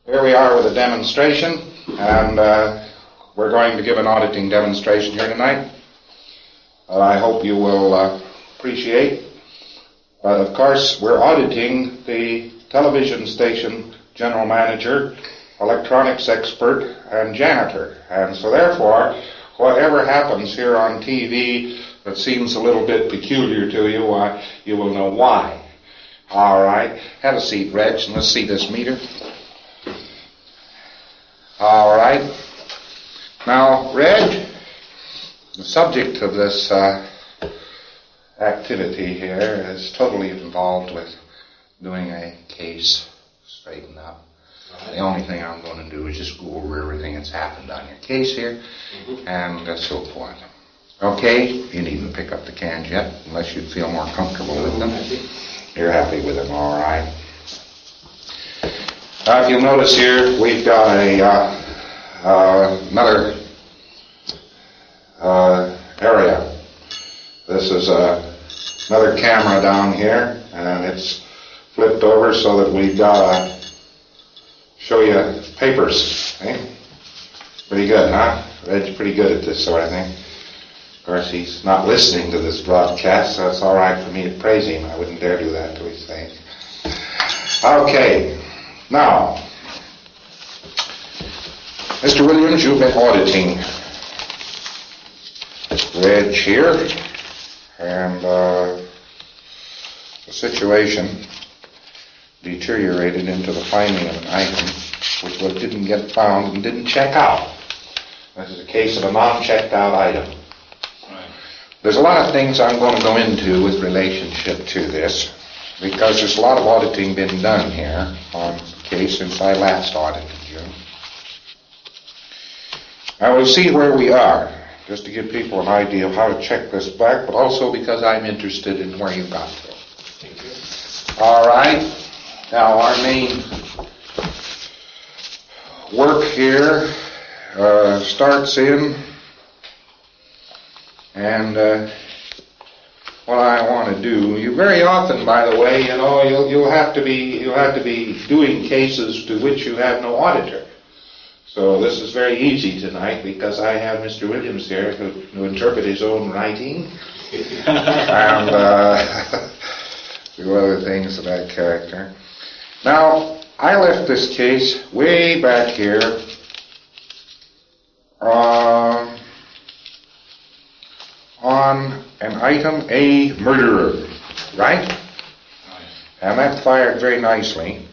Here we are with a demonstration, and we're going to give an auditing demonstration here tonight. I hope you will appreciate. Of course, we're auditing the television station general manager, electronics expert, and janitor. And so therefore, whatever happens here on TV that seems a little bit peculiar to you, you will know why. All right. Have a seat, Reg, and let's see this meter. All right. Now, Reg, the subject of this activity here is totally involved with doing a case straighten up. The only thing I'm going to do is just go over everything that's happened on your case here and so forth. Okay? You needn't pick up the cans yet unless you feel more comfortable with them. You're happy with them, all right. If you'll notice here, we've got another area. This is another camera down here, and it's flipped over so that we've got to show you papers. Eh? Pretty good, huh? Red's pretty good at this sort of thing. Of course, he's not listening to this broadcast, so it's all right for me to praise him. I wouldn't dare do that to his face. Okay. Now, Mr. Williams, you've been auditing Reg here, and the situation deteriorated into the finding of an item which didn't get found and didn't check out. This is a case of a non-checked out item. Right. There's a lot of things I'm going to go into with relationship to this, because there's a lot of auditing been done here on the case since I last audited you. Now we'll see where we are, just to give people an idea of how to check this back, but also because I'm interested in where you got to. Thank you. All right. Now our main work here starts in, and what I want to do. You very often, by the way, you'll have to be doing cases to which you have no auditor. So this is very easy tonight because I have Mr. Williams here to interpret his own writing and do other things of that character. Now, I left this case way back here on an item A, murderer, right? And that fired very nicely.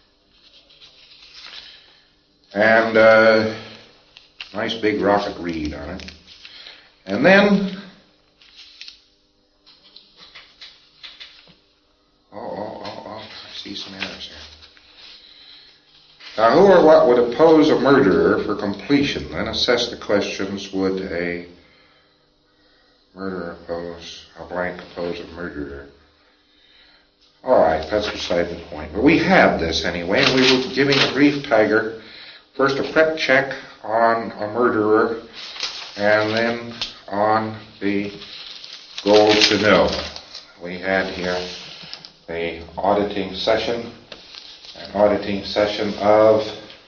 And nice big rocket read on it. And then, I see some errors here. Now, who or what would oppose a murderer for completion? Then assess the questions. Would a murderer oppose, a blank oppose a murderer? All right, that's beside the point. But we have this anyway, and we were giving a brief tiger first a prep check on a murderer, and then on the goal to know. We had here the auditing session, an auditing session of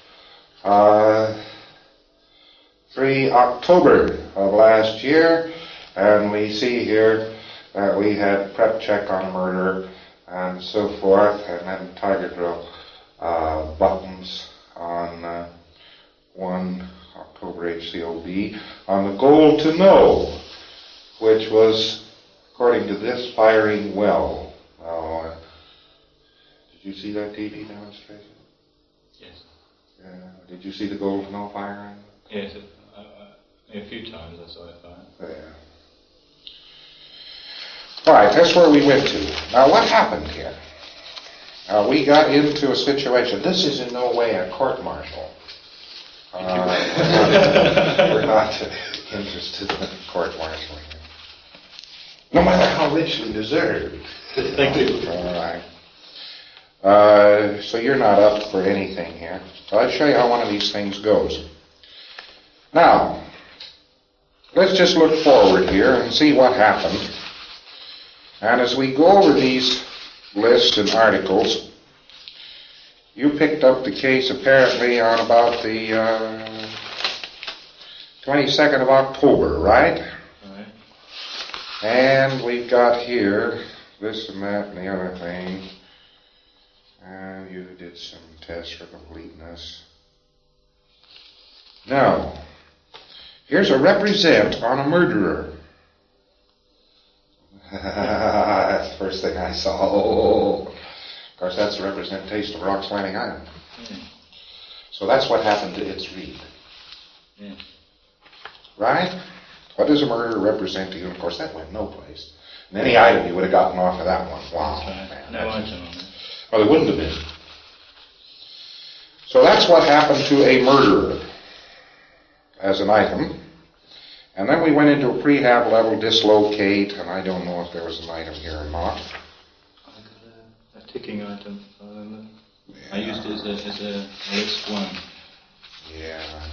3 October of last year, and we see here that we had prep check on a murderer and so forth, and then tiger drill buttons on 1 October HCOB on the goal to know, which was, according to this, firing well. Now, did you see that TV demonstration? Yes. Did you see the goal to know firing? Yes, a few times I saw it fire. Yeah. All right, that's where we went to. Now, what happened here? We got into a situation. This is in no way a court-martial. We're not interested in court-martial here. No matter how richly deserved. Thank you. All right. So you're not up for anything here. So I'll show you how one of these things goes. Now, let's just look forward here and see what happened. And as we go over these lists and articles, You picked up the case apparently on about the 22nd of October, right? Right. And we've got here this and that and the other thing. And you did some tests for completeness. Now, here's a represent on a murderer. That's the first thing I saw. Oh. Of course, that's a representation of Rock's Landing Island. Yeah. So that's what happened to its read. Yeah. Right? What does a murderer represent to you? And of course, that went no place. And any item you would have gotten off of that one. Wow. That's right. Man, No item on it. Well, there wouldn't have been. So that's what happened to a murderer as an item. And then we went into a prehab level, dislocate, and I don't know if there was an item here or not. I got a ticking item, I remember. Yeah. I used it as a list one. Yeah.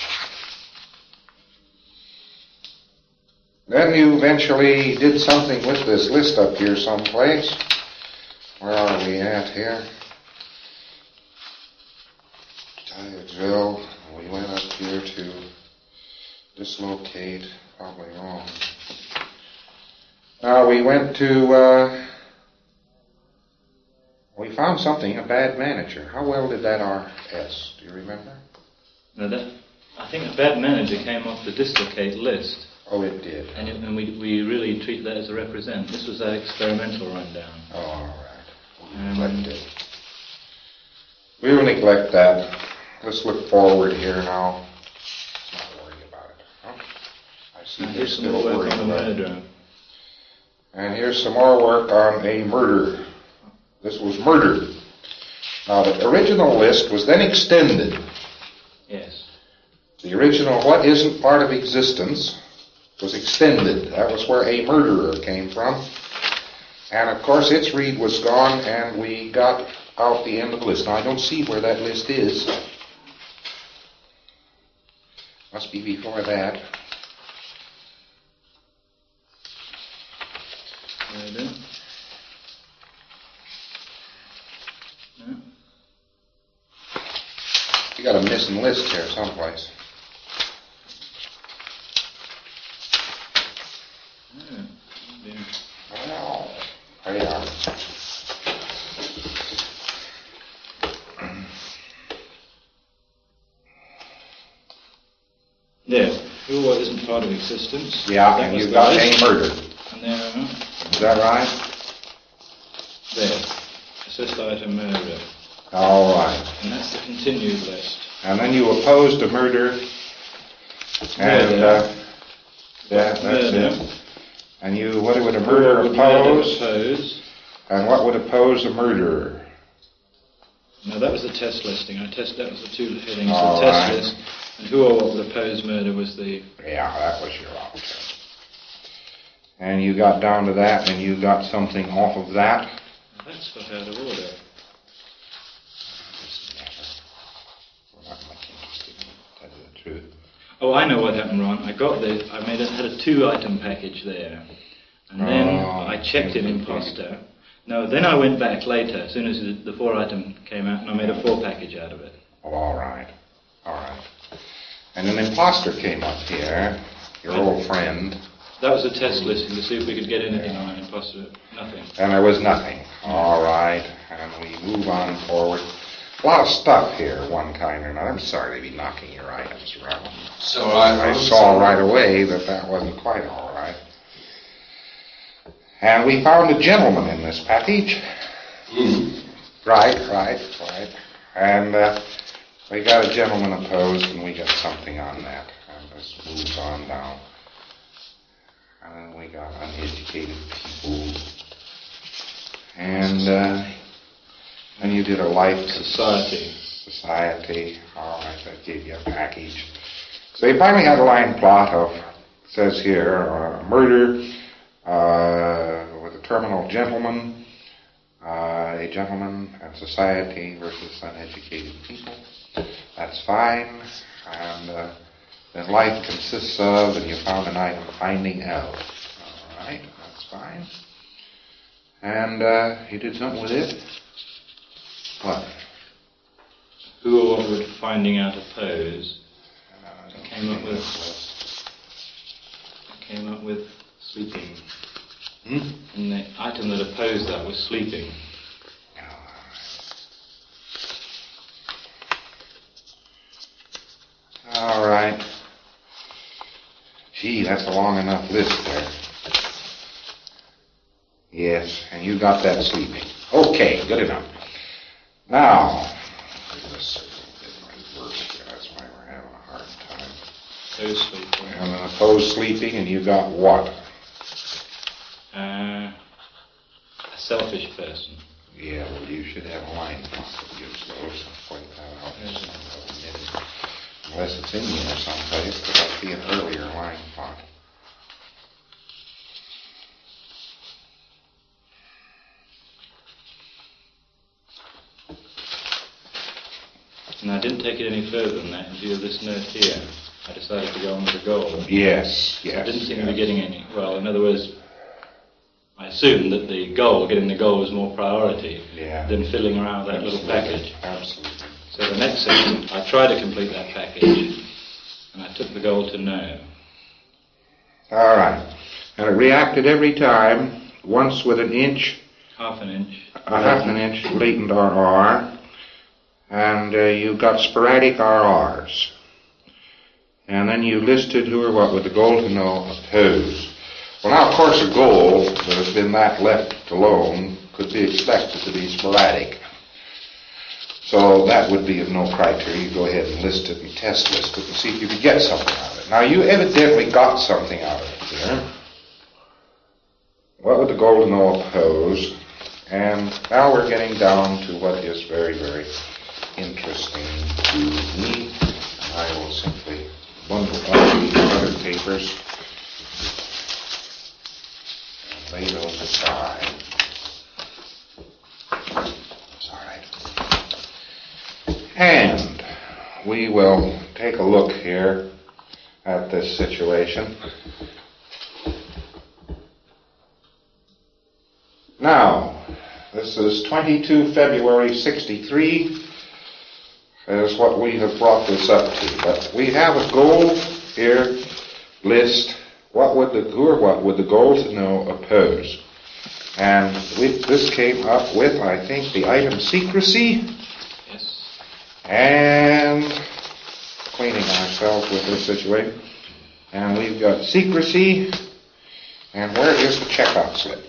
Then you eventually did something with this list up here someplace. Where are we at here? Tigersville. We went up here to dislocate. Probably wrong. Now we went to, we found something, a bad manager. How well did that RS? Do you remember? Now I think a bad manager came off the dislocate list. Oh, it did. And we really treat that as a represent. This was that experimental rundown. Oh, all right. We'll neglect it. We will neglect that. Let's look forward here now. Let's not worry about it. Huh? I see Now you're here's some still more work worried on the about it. murder. And here's some more work on a murder. This was murder. Now, the original list was then extended. Yes. The original what isn't part of existence was extended. That was where a murderer came from. And of course its read was gone and we got out the end of the list. Now I don't see where that list is. Must be before that. Murder. No. You got a missing list here someplace. Oh, there you are. There. Who isn't part of existence. Yeah, That and was you've the got list. a murder. And there, Is that right? there. Assist item murder. All right. And that's the continued list. And then you opposed a murder. And, Murder. yeah, that's Murder. it. And you, what would a murderer Would murder oppose? oppose? And what would oppose a murderer? No, that was the test listing. That was the two headings. All The test right. list. And who or what would oppose murder was the... Yeah, that was your option. And you got down to that, and you got something off of that. That's got out of order. We're not much interested in it, to tell you the truth. Oh, I know what happened, Ron. I had a 2-item package there. And then I checked it in Imposter. No, then I went back later, as soon as the 4-item came out, and I made a 4 package out of it. Oh, all right. All right. And an imposter came up here, your old friend, That was a test listing to see if we could get anything on an Imposter. Nothing. and there was nothing. All right. And we move on forward. A lot of stuff here, one kind or another. I'm sorry to be knocking your items around. So I saw right away that wasn't quite all right. And we found a gentleman in this package. Right. And we got a gentleman opposed, and we got something on that. And this moves on down. And then we got uneducated people. And you did a life society. All right, that gave you a package. So you finally had a line plot of, it says here, murder with a terminal gentleman, a gentleman and society versus uneducated people. That's fine. And then life consists of, and you found an item, finding out. All right, that's fine. And you did something with it? What? who or what would finding out oppose. I came up with sleeping. And the item that opposed that was sleeping. All right. Gee, that's a long enough list there. Yes, and you got that sleeping. Okay, good enough. Now, this that's why we're having a hard time. Opposed sleeping. And an opposed sleeping, and you got what? A selfish person. Yeah, well, you should have a line that gives those. Point that out. Unless it's in there someplace, but I'll see an earlier line font. And I didn't take it any further than that in view of this note here. I decided to go on with the goal. Yes. I didn't seem to be getting any. Well, in other words, I assumed that the goal, getting the goal, was more priority than fiddling around with that little package. Absolutely. So the next section, I tried to complete that package, and I took the goal to no. All right. And it reacted every time, once with an inch. Half an inch. A half an inch latent RR. And you got sporadic RRs. And then you listed who or what with the goal to no oppose. Well, now, of course, a goal that has been that left alone could be expected to be sporadic. So that would be of no criteria. You go ahead and list it and test list it and see if you can get something out of it. Now, you evidently got something out of it here. What would the goal to no oppose? And now we're getting down to what is very, very interesting to me. And I will simply bundle up these other papers and lay those aside. That's all right. And we will take a look here at this situation. Now, this is 22 February 63 is what we have brought this up to. But we have a goal here, list, what would the goal to no oppose? And this came up with, I think, the item secrecy. Yes. And acquainting ourselves with this situation. And we've got secrecy. And where is the checkout slip?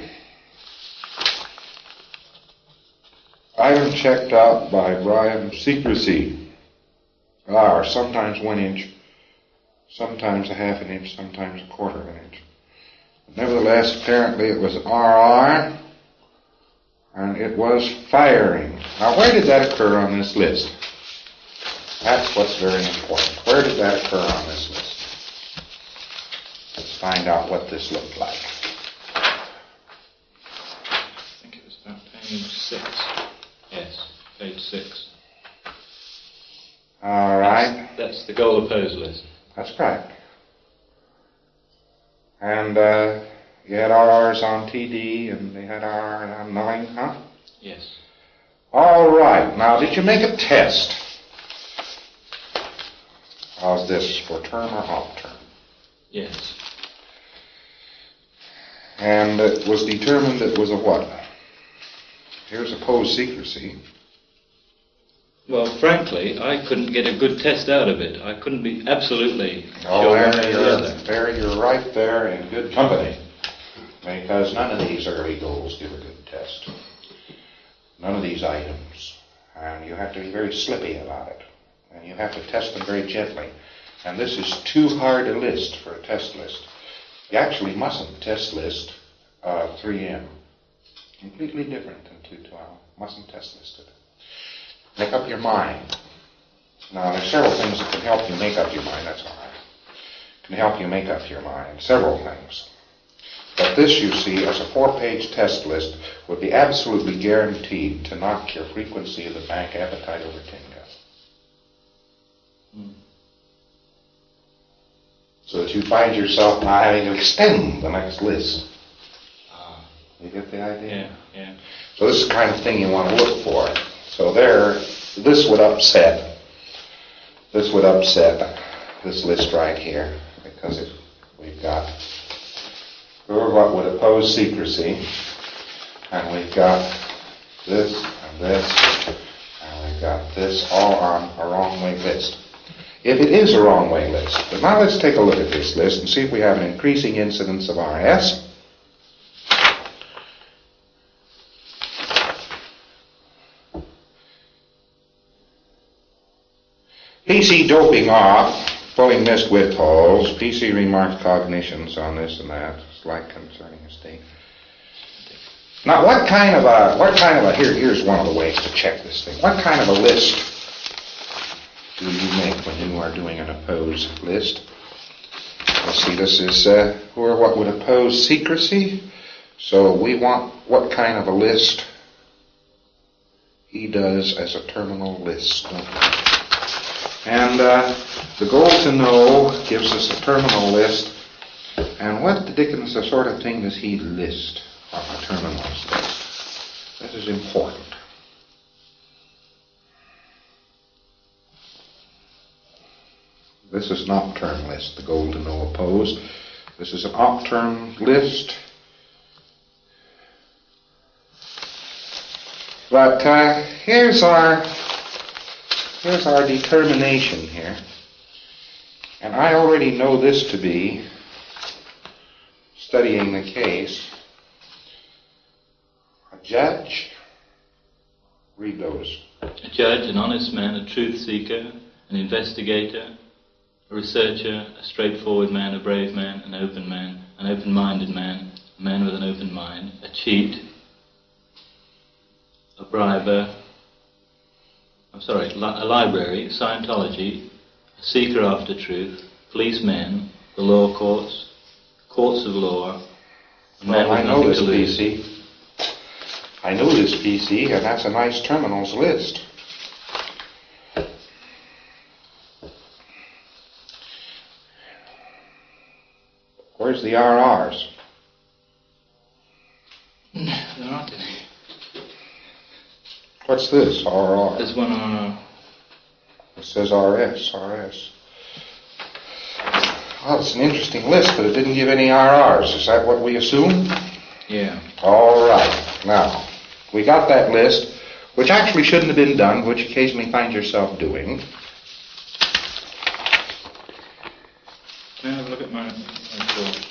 Item checked out by Brian, secrecy. R, sometimes 1 inch, sometimes a half an inch, sometimes a quarter of an inch. Nevertheless, apparently it was RR, and it was firing. Now, where did that occur on this list? That's what's very important. Where did that occur on this list? Let's find out what this looked like. I think it was about page 6. Yes, page 6. All right. That's the goal opposed list. That's correct. And you had RRs on TD, and they had RR on 9, huh? Yes. All right. Now, did you make a test? How's this, for term or off term? Yes. And it was determined it was a what? Here's opposed secrecy. Well, frankly, I couldn't get a good test out of it. I couldn't be absolutely Oh, sure one way or the other. there, you're right there in good company. Because none of these early goals give a good test. None of these items. And you have to be very slippy about it. And you have to test them very gently. And this is too hard a list for a test list. You actually mustn't test list 3M. Completely different than 212. Mustn't test list it. Make up your mind. Now, there's several things that can help you make up your mind. That's all right. Can help you make up your mind. Several things. But this, you see, as a 4-page test list, would be absolutely guaranteed to knock your frequency of the bank appetite over 10 guys. So that you find yourself now having to extend the next list. You get the idea? Yeah. So this is the kind of thing you want to look for. So there, this would upset this list right here, because we've got what would oppose secrecy, and we've got this and this, and we've got this all on a wrong way list. If it is a wrong way list, but now let's take a look at this list and see if we have an increasing incidence of RS. PC doping off, pulling missed width holes, PC remarks cognitions on this and that, slight concerning a state. Now here's one of the ways to check this thing. What kind of a list do you make when you are doing an opposed list? Let's see, this is what would oppose secrecy. So we want what kind of a list he does as a terminal list. And the goal to know gives us a terminal list. And what the dickens the sort of thing does he list on a terminals list? This is important. This is an op-term list, the goal to know opposed. This is an op-term list. But here's our determination here. And I already know this to be, studying the case, a judge. Read those. A judge, an honest man, a truth seeker, an investigator, a researcher, a straightforward man, a brave man, an open-minded man, a man with an open mind, a cheat, a briber, a library, Scientology, a seeker after truth, policemen, the law courts, courts of law, a man with nothing to lose. I know this PC, and that's a nice terminals list. Where's the RRs? There aren't any. What's this, RR? There's one RR. It says RS. Well, it's an interesting list, but it didn't give any RRs. Is that what we assume? Yeah. All right. Now, we got that list, which actually shouldn't have been done, which occasionally find yourself doing. Can I have a look at my report?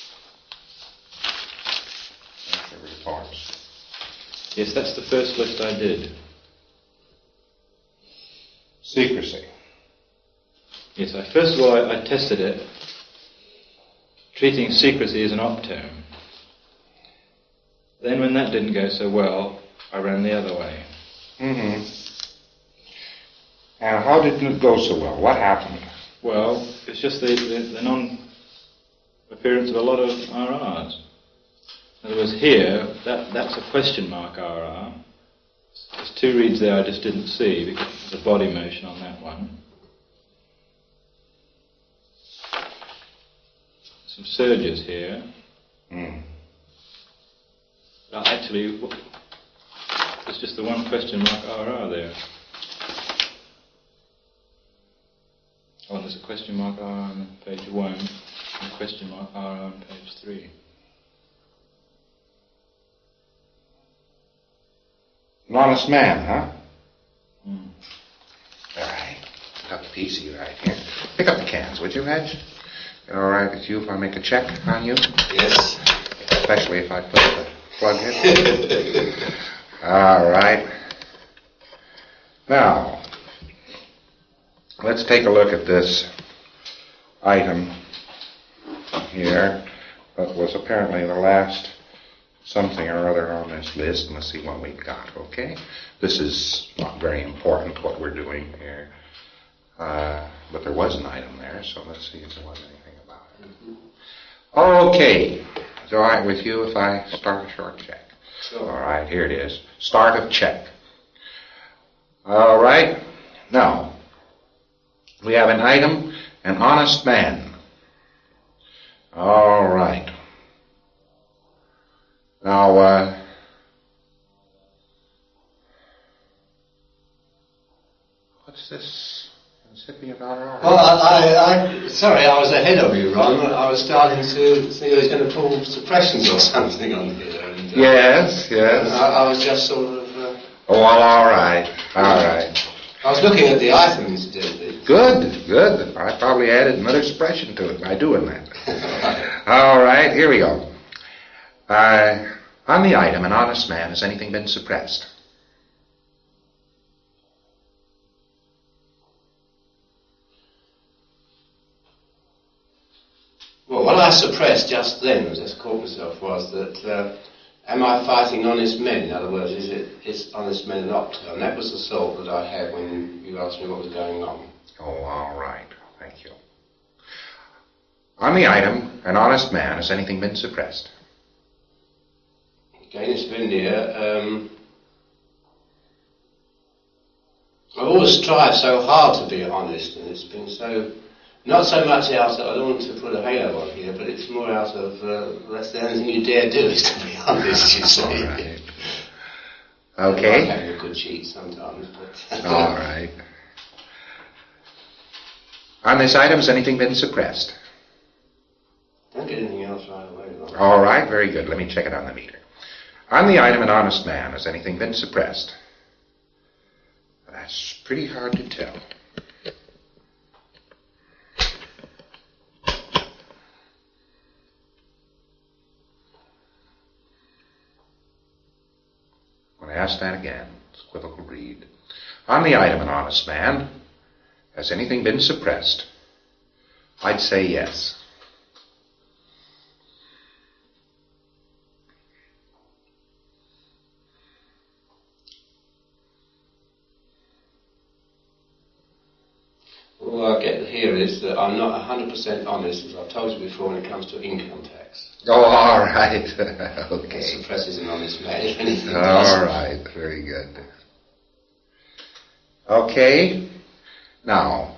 Reports. Yes, that's the first list I did. Secrecy. Yes, first of all, I tested it, treating secrecy as an op-term. Then when that didn't go so well, I ran the other way. Mm-hmm. And how did it go so well? What happened? Well, it's just the non-appearance of a lot of RRs. In other words, here, that's a question mark RR. There's two reads there I just didn't see because of the body motion on that one. Some surges here. Actually, there's just the one question mark RR there. Oh, and there's a question mark RR on page 1 and a question mark RR on page 3. An honest man, huh? All right. Got the PC right here. Pick up the cans, would you, Reg? All right with you if I make a check on you? Yes. Especially if I put the plug in. All right. Now, let's take a look at this item here that was apparently the last something or other on this list, and let's see what we've got, okay? This is not very important, what we're doing here. But there was an item there, so let's see if there was anything about it. Okay. Is it all right with you if I start a short check? Sure. All right, here it is. Start of check. All right. Now, we have an item, an honest man. All right. Now, What's this? Incipient honor? Well, sorry, I was ahead of you, Ron. I was starting to think I was going to pull suppressions or something on here. And, yes. I was just sort of... Oh, well, all right. I was looking at the item incidentally. Good. I probably added another expression to it by doing that. All right, here we go. On the item, an honest man, has anything been suppressed? Well, what I suppressed just then, as I caught myself, was that am I fighting honest men? In other words, is honest men an opter? And that was the thought that I had when you asked me what was going on. Oh, all right. Thank you. On the item, an honest man, has anything been suppressed? Again, it's been near. I've always strived so hard to be honest, and it's been so... Not so much out of, I don't want to put a halo on here, but it's more out of, that's the only thing you dare do is to be honest, you see. All right. Okay. I like having a good cheat sometimes, but... All right. On this item, has anything been suppressed? Don't get anything else right away, Ron. All right, very good. Let me check it on the meter. On the item, an honest man, has anything been suppressed? That's pretty hard to tell. Ask that again. It's equivocal read. On the item, an honest man, has anything been suppressed? I'd say yes. All I get here is that I'm not 100% honest, as I've told you before, when it comes to income tax. Oh, all right. Okay. That suppresses an honest man, if anything All does. right. Very good. Okay. Now,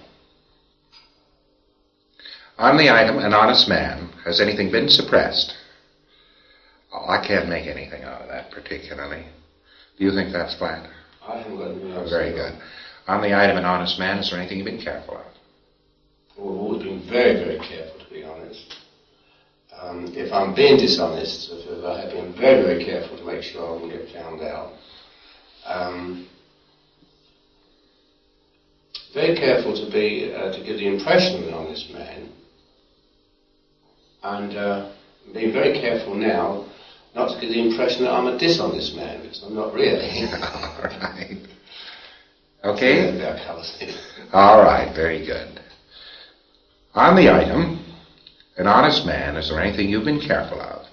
on the item, an honest man, has anything been suppressed? Oh, I can't make anything out of that particularly. Do you think that's flat? I haven't got anything else. Very good. On the item, an honest man, is there anything you've been careful of? Well, I've always been very, very careful, to be honest. If I'm being dishonest, I have been very, very careful to make sure I won't get found out. Very careful to give the impression of an honest man, and being very careful now not to give the impression that I'm a dishonest man, because I'm not really. All right. Okay. Yeah, all right, very good. On the item, an honest man, is there anything you've been careful of?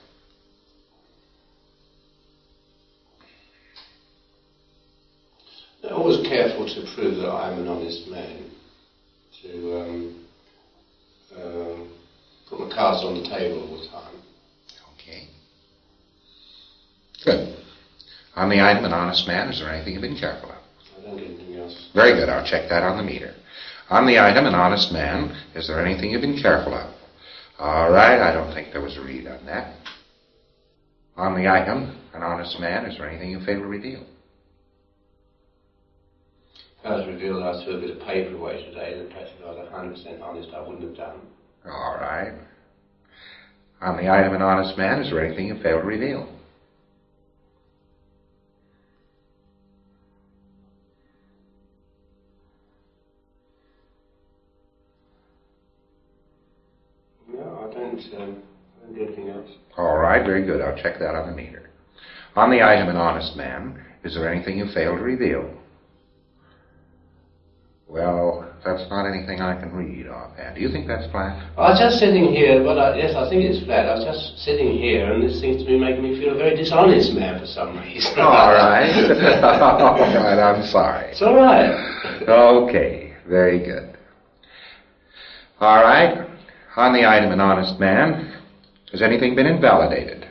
I'm always careful to prove that I'm an honest man, to put my cards on the table all the time. Okay. Good. On the item, an honest man, is there anything you've been careful of? I don't get anything else. Very good, I'll check that on the meter. On the item, an honest man, is there anything you've been careful of? All right, I don't think there was a read on that. On the item, an honest man, is there anything you fail to reveal? If I was revealed I threw a bit of paper away today, then perhaps if I was 100% honest, I wouldn't have done. All right. On the item, an honest man, is there anything you fail to reveal? No, I don't do anything else. All right, very good. I'll check that on the meter. On the item, an honest man, is there anything you fail to reveal? Well, that's not anything I can read offhand. Do you think that's flat? I was just sitting here, yes, I think it's flat. I was just sitting here, and this seems to be making me feel a very dishonest man for some reason. All right. All right, I'm sorry. It's all right. Okay, very good. All right. On the item, an honest man, has anything been invalidated?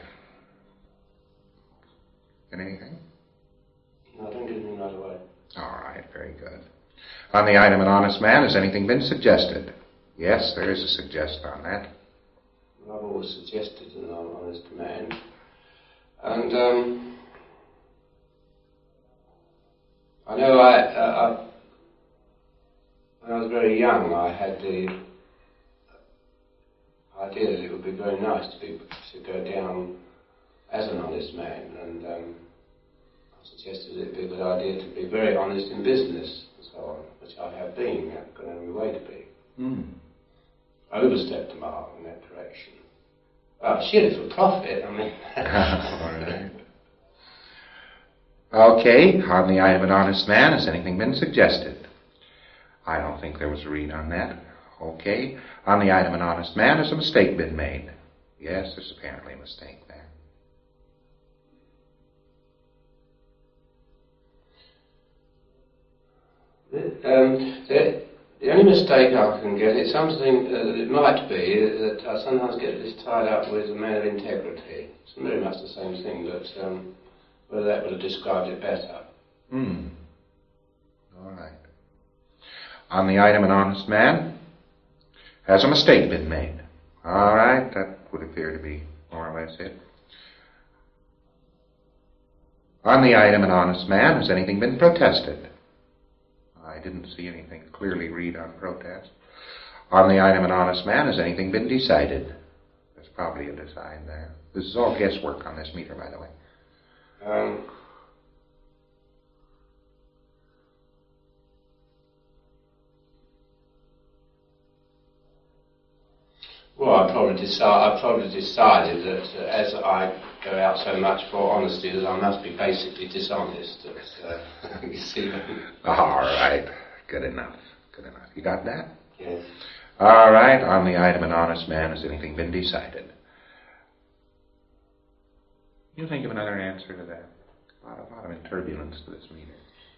Anything? No, I don't get anything right away. All right, very good. On the item, an honest man, has anything been suggested? Yes, there is a suggest on that. Well, I've always suggested an honest man. And I know when I was very young, I had the idea that it would be very nice to go down as an honest man, and I suggested it would be a good idea to be very honest in business and so on, which I have been. I've gone every way to be. I overstepped the mark in that direction. Surely for profit, I mean. All right. Okay, on the item an honest man, has anything been suggested? I don't think there was a read on that. Okay. On the item an honest man, has a mistake been made? Yes, there's apparently a mistake there. The only mistake I can get is something that it might be that I sometimes get this tied up with a man of integrity. It's very much the same thing, but whether that would have described it better. All right. On the item an honest man, has a mistake been made? All right, that would appear to be more or less it. On the item an honest man, has anything been protested? I didn't see anything clearly read on protest. On the item an honest man, has anything been decided? There's probably a decide there. This is all guesswork on this meter, by the way. Well, I probably decided that as I go out so much for honesty, that I must be basically dishonest. You see. All right. Good enough. Good enough. You got that? Yes. All right. On the item an honest man, has anything been decided? You think of another answer to that? A lot of turbulence to this meeting.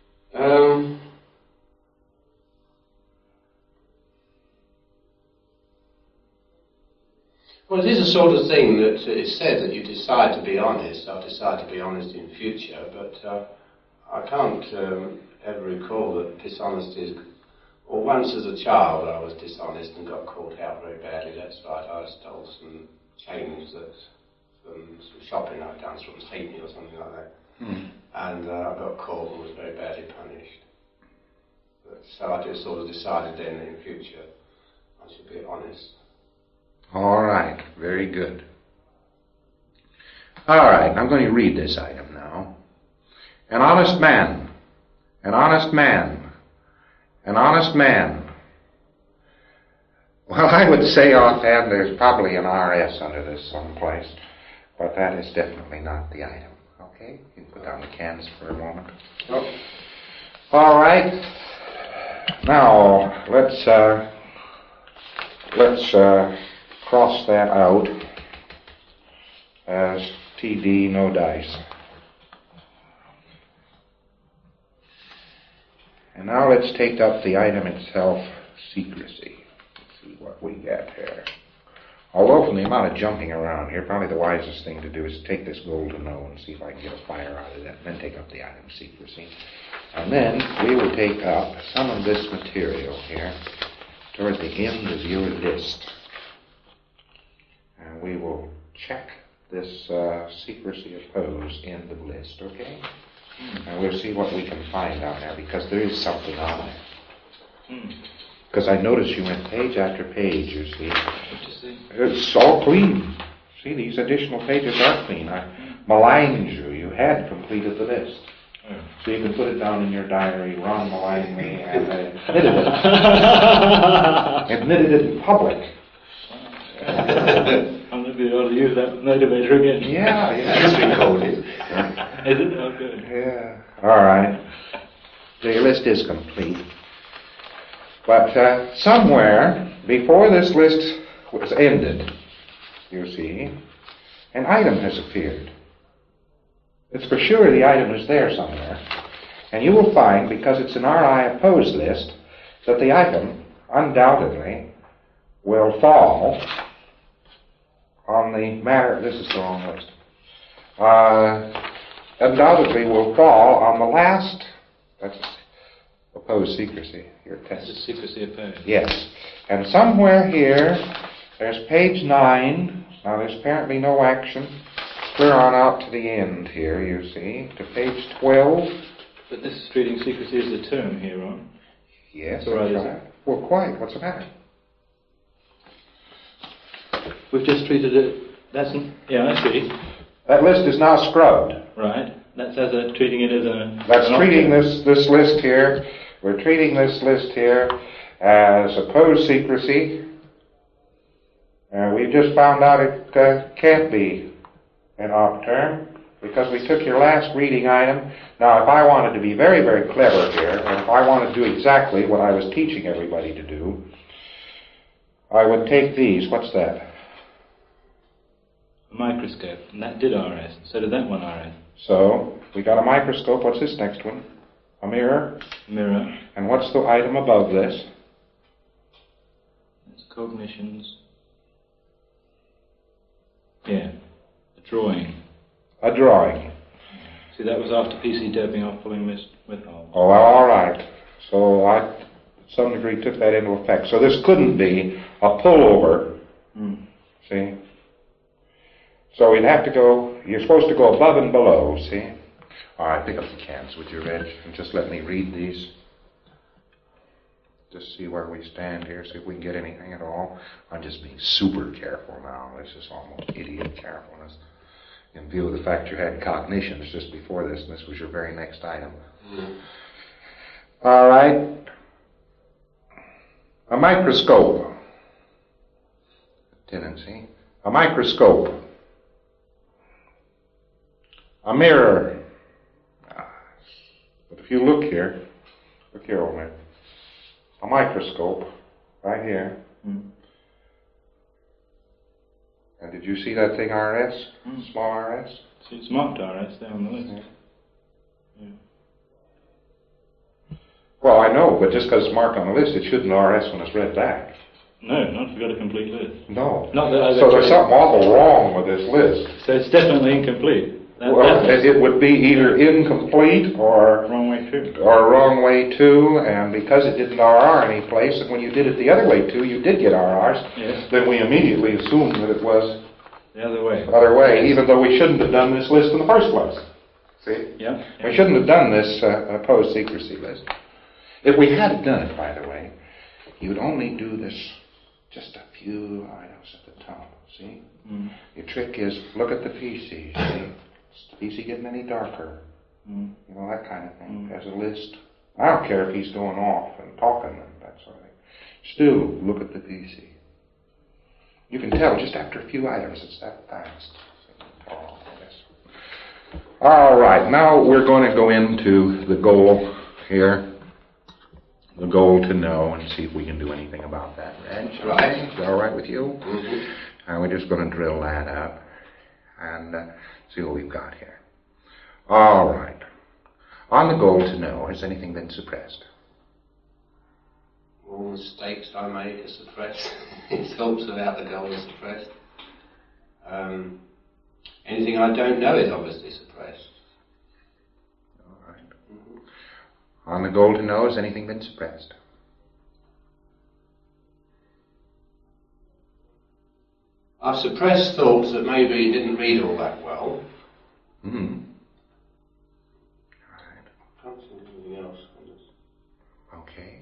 Well, it is a sort of thing that it's said that you decide to be honest. I'll decide to be honest in future, but I can't ever recall that dishonesty is... Or once as a child I was dishonest and got caught out very badly. That's right, I stole some chains from some shopping I'd done, from Halfpenny or something like that. And I got caught and was very badly punished. So I just sort of decided then that in future I should be honest. All right, very good. All right, I'm going to read this item now. An honest man, an honest man, an honest man. Well, I would say offhand there's probably an RS under this someplace, but that is definitely not the item. Okay, you can put down the cans for a moment. Oh. All right. Now let's cross that out as TD, no dice. And now let's take up the item itself, secrecy. Let's see what we get here. Although from the amount of jumping around here, probably the wisest thing to do is take this golden O and see if I can get a fire out of that, and then take up the item, secrecy. And then we will take up some of this material here toward the end of your list. And we will check this secrecy opposed end of list, okay? And we'll see what we can find on there, because there is something on there. Because I noticed you went page after page, you see. It's all clean. See, these additional pages are clean. I maligned you. You had completed the list. So you can put it down in your diary, Ron maligned me, and admitted it. Admitted it in public. I'm going to be able to use that motivator again. Yeah, it's recorded. Is it? Oh, good. Yeah. All right. So your list is complete. But somewhere before this list was ended, you see, an item has appeared. It's for sure the item is there somewhere. And you will find, because it's an RI opposed list, that the item undoubtedly will fall on the matter. This is the wrong list. Undoubtedly will fall on the last. That's opposed secrecy. Your test. Is it secrecy opposed? Yes. And somewhere here, there's page 9. Now there's apparently no action. Clear on out to the end here, you see, to page 12. But this is treating secrecy as a term here, Ron. Yes, All right, that's is right. it? Well, quite. What's the matter? We've just treated it. Yeah, I see. That list is now scrubbed. Right. That's treating it as a. That's treating this list here. We're treating this list here as opposed secrecy. We just found out it can't be an op term because we took your last reading item. Now, if I wanted to be very, very clever here, and if I wanted to do exactly what I was teaching everybody to do, I would take these. What's that? A microscope. And that did RS. So did that one RS. So, we got a microscope. What's this next one? A mirror. Mirror. And what's the item above this? It's cognitions. Yeah. A drawing. A drawing. See, that was after PC doping off pulling withhold. Oh, well, all right. So I, to some degree, took that into effect. So this couldn't be a pullover. See? So we'd have to go, you're supposed to go above and below, see? All right, pick up the cans with your Reg, and just let me read these. Just see where we stand here, see if we can get anything at all. I'm just being super careful now. This is almost idiot carefulness. In view of the fact you had cognitions just before this, and this was your very next item. All right. A microscope. Tendency. A microscope. A mirror. But if you look here, old man. A microscope, right here. And did you see that thing RS? Small RS? See, it's marked RS there on the list. Yeah. Well, I know, but just because it's marked on the list, it shouldn't RS when it's read back. No, not if you've got a complete list. No. Not that so there's something awful wrong with this list. So it's definitely incomplete. It would be either incomplete or wrong way too. Or wrong way too, and because it didn't RR any place, and when you did it the other way too, you did get RRs. Yes. Then we immediately assumed that it was the other way. Yes. Even though we shouldn't have done this list in the first place. See? Yeah. We shouldn't have done this opposed secrecy list. If we had done it, by the way, you would only do this just a few items at the top. See? Your trick is look at the PC. See? Is the PC getting any darker? You know, that kind of thing. As a list. I don't care if he's going off and talking and that sort of thing. Still, look at the PC. You can tell just after a few items it's that fast. All right, now we're going to go into the goal here. The goal to know and see if we can do anything about that. Reg, right. Is that all right with you? And we're just going to drill that up and see what we've got here. All right. On the goal to know, has anything been suppressed? All mistakes I make are suppressed. It helps without the goal is suppressed. Anything I don't know is obviously suppressed. All right. On the goal to know, has anything been suppressed? I've suppressed thoughts that maybe you didn't read all that well. All right. I can't think of anything else. Okay.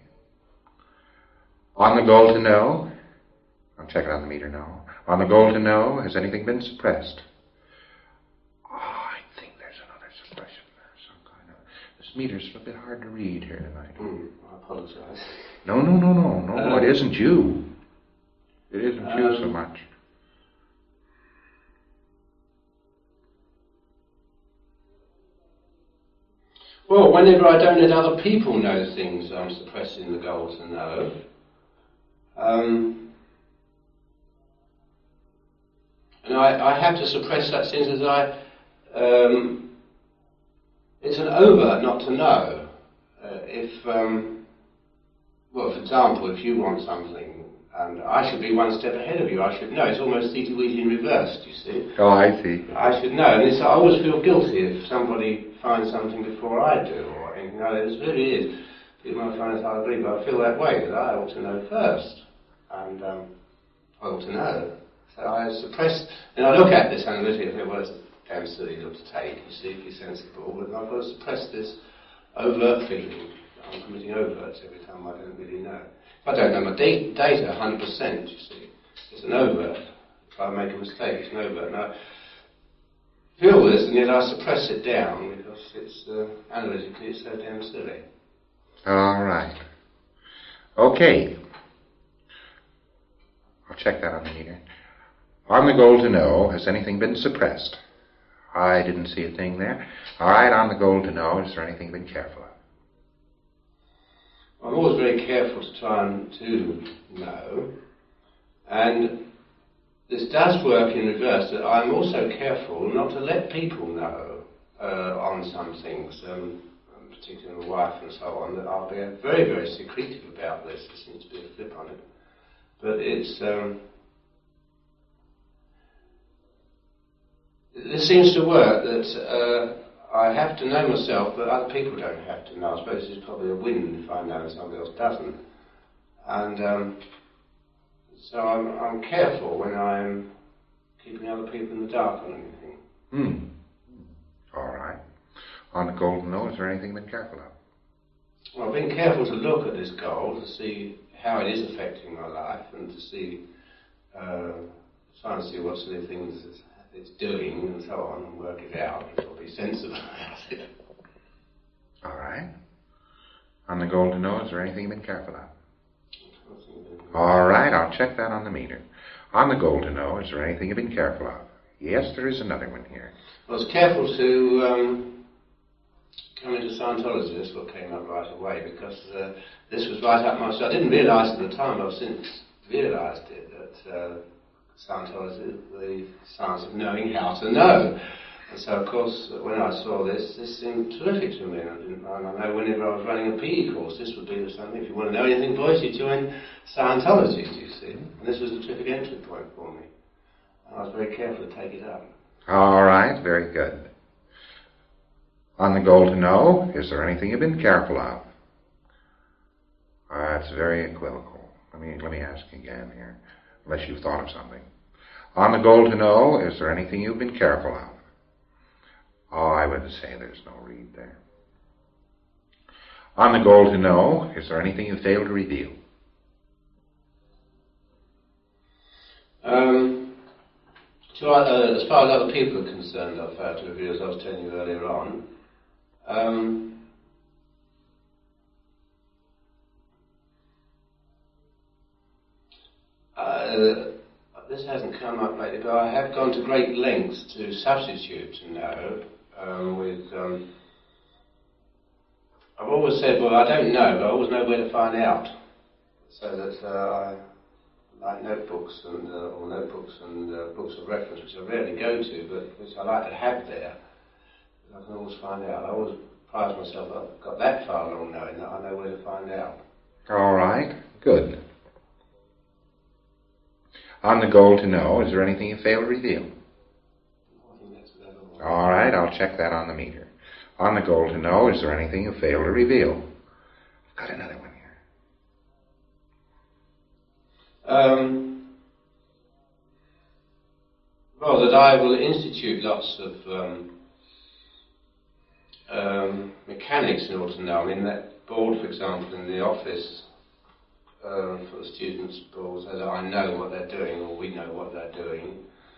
On the goal to know, I'll check it on the meter now. On the goal to know, has anything been suppressed? Oh, I think there's another suppression there, some kind of. This meter's a bit hard to read here tonight. I apologize. No, it isn't you. It isn't you so much. Well, whenever I don't let other people know things, I'm suppressing the goal to know. And I have to suppress such things as it's an overt not to know. Well, for example, if you want something, and I should be one step ahead of you, I should know. It's almost Theta-Weezy in reverse, do you see? Oh, I see. I should know, and I always feel guilty if somebody finds something before I do, or anything like that. It really is. People might find it hard to believe, but I feel that way, that I ought to know first. And I ought to know. So I suppress, and I look at this analytically and think, well, it's a damn silly little to take, you see, if you're sensible, but I've got to suppress this overt feeling. I'm committing overts every time I don't really know. if I don't know my data 100%, you see, it's an overt. If I make a mistake, it's an overt. Now, I feel this, and yet I suppress it down because it's analytically it's so damn silly. All right. Okay. I'll check that on the meter. On the goal to know, has anything been suppressed? I didn't see a thing there. All right, on the goal to know, is there anything you've been careful of? I'm always very careful to try and to know, and this does work in reverse, that I'm also careful not to let people know on some things, particularly my wife and so on, that I'll be very, very secretive about this. There seems to be a flip on it. But this seems to work that I have to know myself, but other people don't have to know. I suppose this is probably a win if I know and somebody else doesn't. And so I'm careful when I'm keeping other people in the dark on anything. All right. On the goal to know, is there anything you've been careful of? Well, I've been careful to look at this goal to see how it is affecting my life and to see, try and see what sort of things it's doing and so on and work it out and sort of be sensible about it. All right. On the goal to know, is there anything you've been careful of? All right, I'll check that on the meter. On the goal to know, is there anything you've been careful of? Yes, there is another one here. I was careful to come into Scientology. That's what came up right away because this was right up my street. I didn't realise at the time, but I've since realised it, that Scientology, the science of knowing how to know. And so, of course, when I saw this seemed terrific to me. And I know whenever I was running a PE course, this would be something. If you want to know anything, boys, you join Scientology, do you see? And this was a terrific entry point for me. And I was very careful to take it up. All right, very good. On the goal to know, is there anything you've been careful of? That's very equivocal. Let me ask again here, unless you've thought of something. On the goal to know, is there anything you've been careful of? Oh, I would say there's no read there. On the goal to know, is there anything you failed to reveal? As far as other people are concerned, I've failed to reveal, as I was telling you earlier on. This hasn't come up lately, but I have gone to great lengths to substitute to know. I've always said, well, I don't know, but I always know where to find out. So that I like notebooks and books of reference, which I rarely go to, but which I like to have there. I can always find out. I always prize myself up. I've got that far along knowing that I know where to find out. All right, good. On the goal to know, is there anything you fail to reveal? I think that's another one. All right, I'll check that on the meter. On the goal to know, is there anything you fail to reveal? I've got another one here. Well, that I will institute lots of mechanics in order to know. I mean, that board, for example, in the office for the students' board, so that I know what they're doing, or we know what they're doing.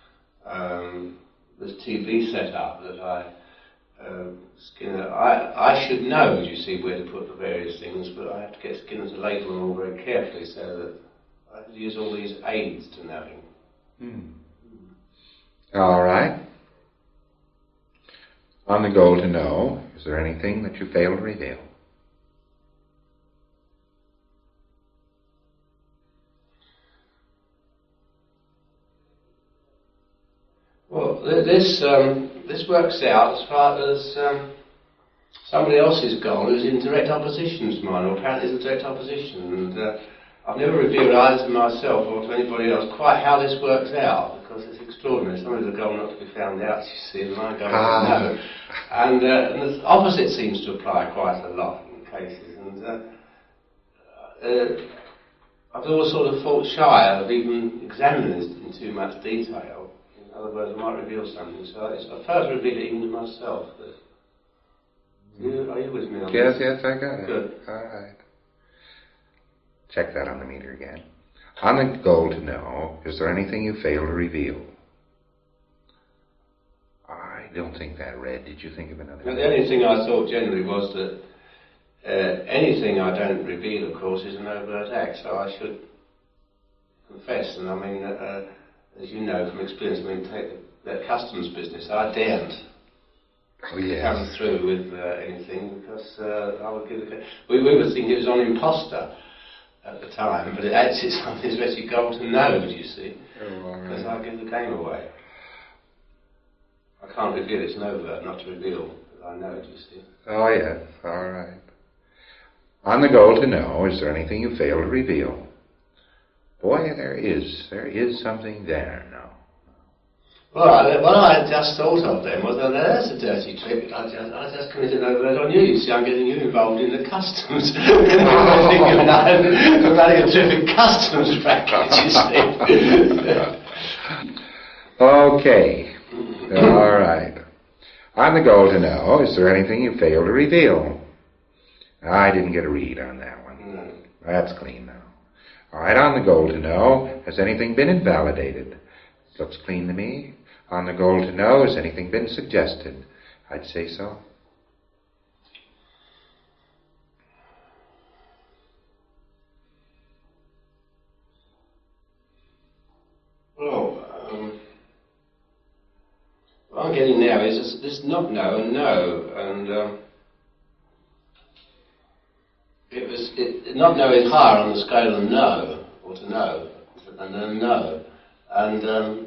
This TV set up that Skinner, I should know, you see, where to put the various things, but I have to get Skinner to label them all very carefully so that I can use all these aids to knowing. All right. On the goal to know, is there anything that you fail to reveal? Well, this works out as far as somebody else's goal who's in direct opposition to mine, or apparently is in direct opposition. And I've never revealed either to myself or to anybody else quite how this works out, because it's extraordinary. Somebody's a goal not to be found out, you see, and my goal is to know. And the opposite seems to apply quite a lot in cases. And I've always sort of fought shy of even examining this in too much detail. In other words, I might reveal something. So I first reveal it even to myself. Are you with me on Yes, this? I got it. Good. All right. check that on the meter again. On the goal to know, is there anything you fail to reveal? I don't think that read. Did you think of another? Well, the only thing I thought generally was that anything I don't reveal, of course, is an overt act, so I should confess. And I mean, as you know from experience, I mean, take that customs business. I daren't come through with anything because I would give it. We were thinking it was on imposter at the time, but it's actually goal to know, you see, because I give the game away. I can't reveal, it's an overt not to reveal, but I know it, you see. Oh, yes, all right. On the goal to know, is there anything you fail to reveal? Boy, there is something there now. Well, what I just thought of then was that that's a dirty trick. I just committed an overt on you. You see, I'm getting you involved in the customs. I'm running a terrific customs racket, you see. Okay. All right. On the goal to know, is there anything you fail to reveal? I didn't get a read on that one. No. That's clean now. All right, on the goal to know, has anything been invalidated? Looks clean to me. On the goal to know, has anything been suggested? I'd say so. What I'm getting now is this not know and know, and not know is higher on the scale than know, or to know, and then know, and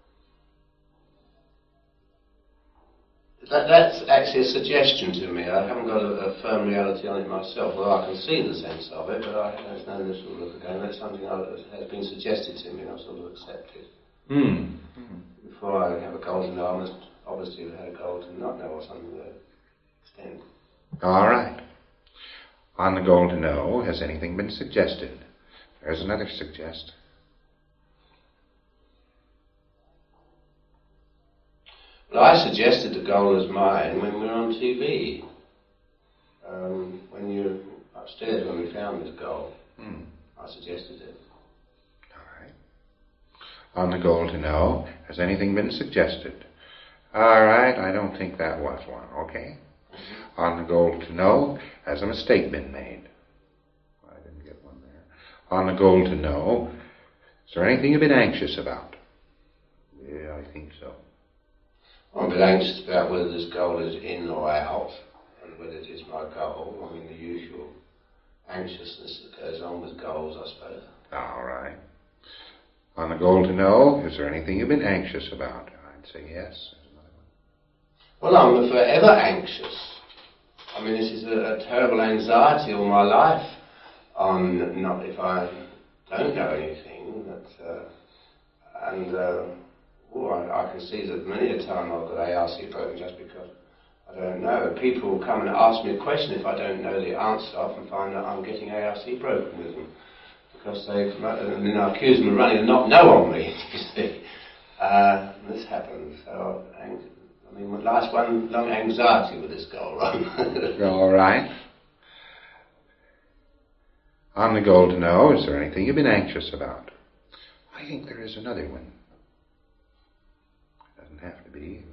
that's actually a suggestion to me. I haven't got a firm reality on it myself, although I can see the sense of it, but there's no initial look again. That's something that has been suggested to me, and I've sort of accepted. Before I have a goal to know, I must obviously have had a goal to not know, or something to that extent. All right. On the goal to know, has anything been suggested? There's another suggest. Well, I suggested the goal as mine when we were on TV. When you were upstairs when we found this goal, I suggested it. All right. On the goal to know, has anything been suggested? All right, I don't think that was one, okay? On the goal to know, has a mistake been made? I didn't get one there. On the goal to know, is there anything you've been anxious about? Yeah, I think so. I'm a bit anxious about whether this goal is in or out, and whether it is my goal. I mean, the usual anxiousness that goes on with goals, I suppose. All right. On the goal to know, is there anything you've been anxious about? I'd say yes. Well, I'm forever anxious. I mean, this is a terrible anxiety all my life on not if I don't know anything. I can see that many a time I've got ARC broken just because I don't know. People will come and ask me a question if I don't know the answer. I often find that I'm getting ARC broken with them because and then I accuse them of running a not know on me. You see, this happens. So I mean, last one long anxiety with this goal run. All right. On the goal to know, is there anything you've been anxious about? I think there is another one. It doesn't have to be,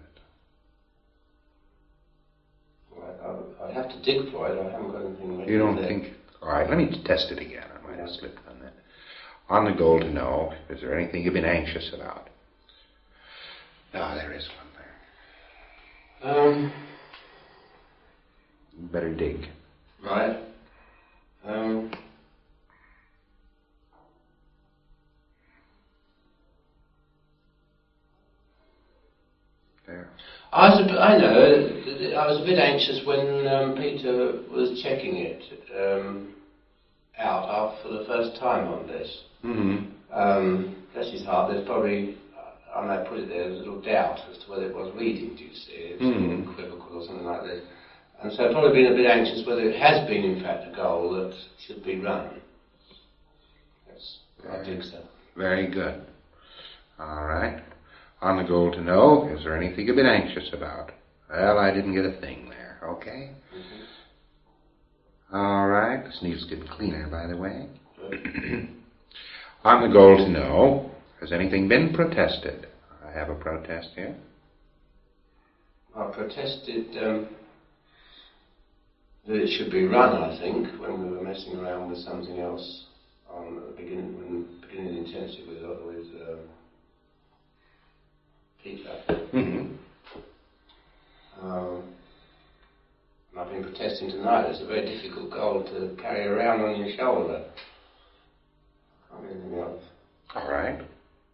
but... Well, I'd have to dig for it. I haven't got anything ready. You don't think... All right, let me test it again. I might have slipped on that. On the goal to know, is there anything you've been anxious about? Ah, there is one. Better dig. Right. There. I know. I was a bit anxious when Peter was checking it out for the first time on this. Bless his heart. There's probably. I may put it there, there's a little doubt as to whether it was reading, do you see? It's equivocal or something like this. And so I've probably been a bit anxious whether it has been, in fact, a goal that should be run. Yes, I think so. Very good. All right. On the goal to know, is there anything you've been anxious about? Well, I didn't get a thing there, okay? All right. This needs getting cleaner, by the way. Good. On the goal to know, has anything been protested? I have a protest here. I protested that it should be run, I think, when we were messing around with something else on the beginning intensively with Peter. Mm-hmm. And I've been protesting tonight. It's a very difficult goal to carry around on your shoulder. Can't do anything else. All right.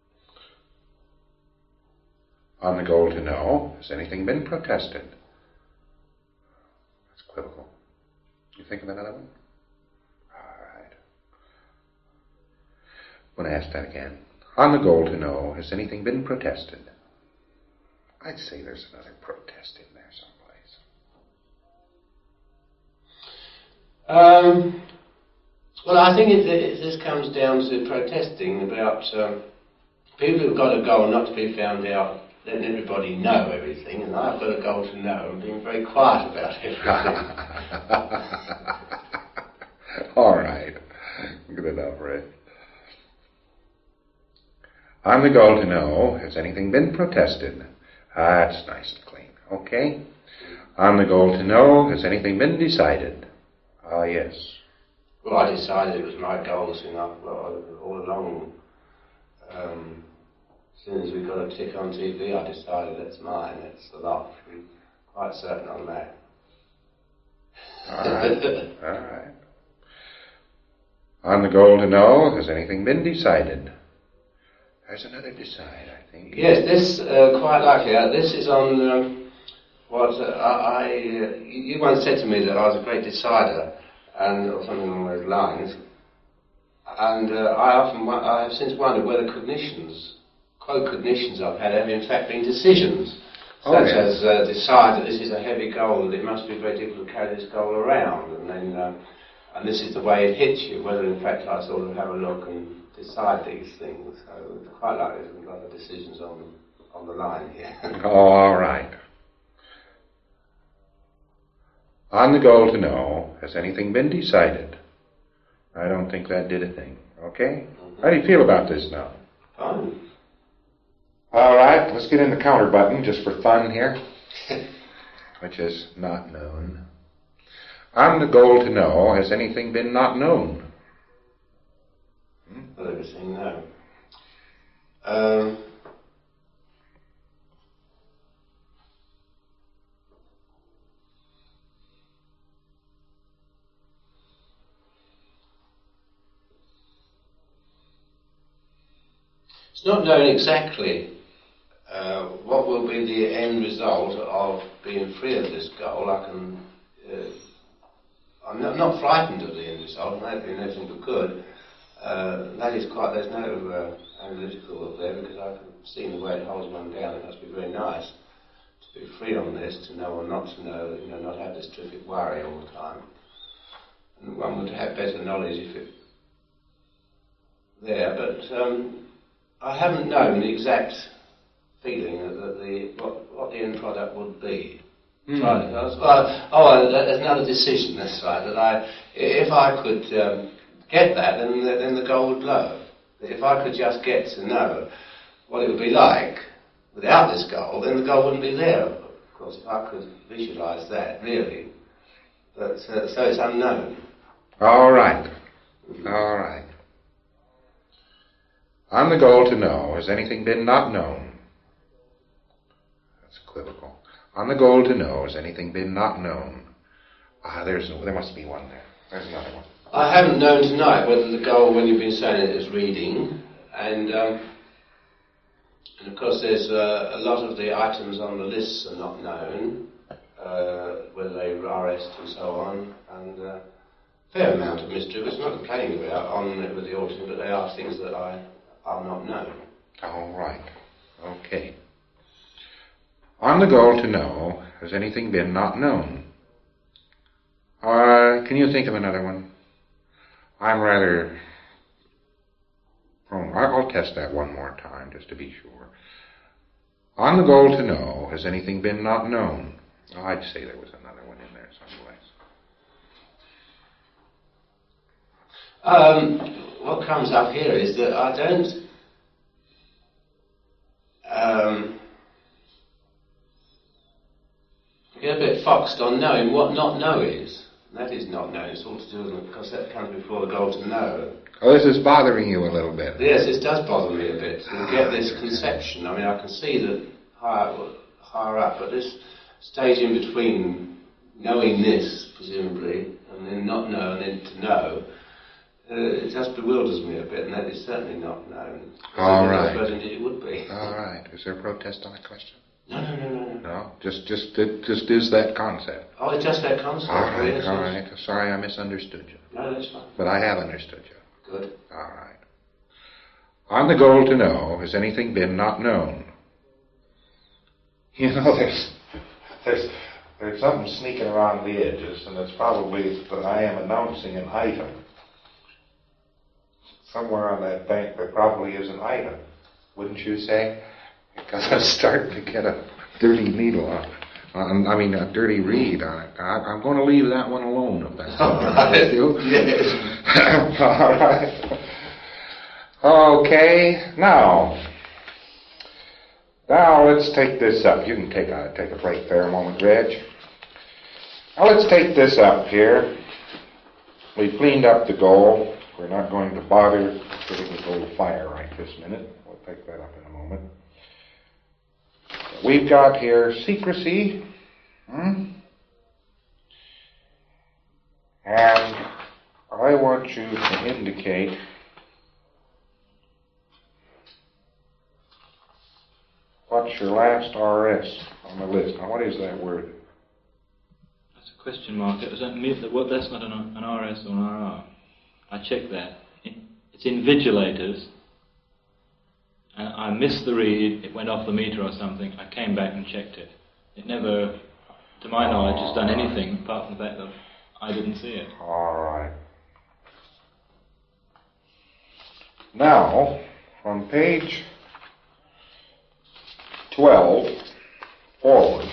On the goal to know, has anything been protested? That's equivocal. You think of another one? All right. I'm going to ask that again. On the goal to know, has anything been protested? I'd say there's another protest in there someplace. Well, I think this comes down to protesting about people who've got a goal not to be found out, letting everybody know everything, and I've got a goal to know and being very quiet about everything. All right. Good enough, Ray. On the goal to know, has anything been protested? That's nice and clean. Okay. On the goal to know, has anything been decided? Yes. Well, I decided it was my goal, all along. As soon as we got a tick on TV, I decided that's mine, that's the lot. I'm quite certain on that. All right. All right. On the goal to know, has anything been decided? There's another decide, I think. Yes, this, quite likely, this is on you once said to me that I was a great decider, or something along those lines, and I have since wondered whether quote cognitions I've had have in fact been decisions, such as decide that this is a heavy goal, that it must be very difficult to carry this goal around, and then and this is the way it hits you, whether in fact I sort of have a look and decide these things. So it's quite likely there's a lot of decisions on the line here. All right. On the goal to know, has anything been decided? I don't think that did a thing. Okay? Mm-hmm. How do you feel about this now? Fine. All right, let's get in the counter button just for fun here, which is not known. On the goal to know, has anything been not known? Well, everything, no. It's not known exactly what will be the end result of being free of this goal. I'm not frightened of the end result, and that'd be anything but good. There's no analytical there, because I've seen the way it holds one down. It must be very nice to be free on this, to know or not to know, not have this terrific worry all the time. And one would have better knowledge if it there, but I haven't known the exact feeling what the end product would be. Mm. There's another decision. That's right. That if I could get that, then the goal would blow. If I could just get to know what it would be like without this goal, then the goal wouldn't be there. Of course, if I could visualise that, really. But so it's unknown. All right. All right. On the goal to know, has anything been not known? That's equivocal. On the goal to know, has anything been not known? There must be one there. There's another one. I haven't known tonight whether the goal, when you've been saying it, is reading, and of course there's a lot of the items on the lists are not known, whether they are RS and so on, and a fair amount of mystery, which I'm not complaining about with the auditing, but they are things that are not known. All right. Okay. On the goal to know, has anything been not known? Can you think of another one? I'm rather... I'll test that one more time, just to be sure. On the goal to know, has anything been not known? I'd say there was another one in there someplace. what comes up here is that I don't get a bit foxed on knowing what not know is. And that is not knowing. It's all to do with the concept comes before the goal to know. Oh, this is bothering you a little bit. Yes, it does bother me a bit. To get this conception. I mean, I can see that higher up, but this stage in between knowing this, presumably, and then not know, and then to know, it just bewilders me a bit, and that is certainly not known. All right. I it would be. All right. Is there a protest on that question? No. No? Just is that concept. Oh, it's just that concept. All right, Yes, all yes. right. Sorry I misunderstood you. No, that's fine. But I have understood you. Good. All right. On the goal to know, has anything been not known? You know, there's something sneaking around the edges, and it's probably that I am announcing an item. Somewhere on that bank there probably is an item, wouldn't you say? Because I'm starting to get a dirty needle a dirty read on it. I'm going to leave that one alone if that's all right with you. Yes. All right. Okay, now let's take this up. You can take a break there a moment, Reg. Now let's take this up here. We've cleaned up the goal. We're not going to bother putting the goal to fire right this minute. We'll take that up in a moment. We've got here secrecy. And I want you to indicate what's your last RS on the list. Now, what is that word? That's a question mark. That's not an RS or an RR. I checked that. It's invigilators. And I missed the read. It went off the meter or something. I came back and checked it. It never, to my knowledge, has done anything apart from the fact that I didn't see it. All right. Now, from page 12 forward.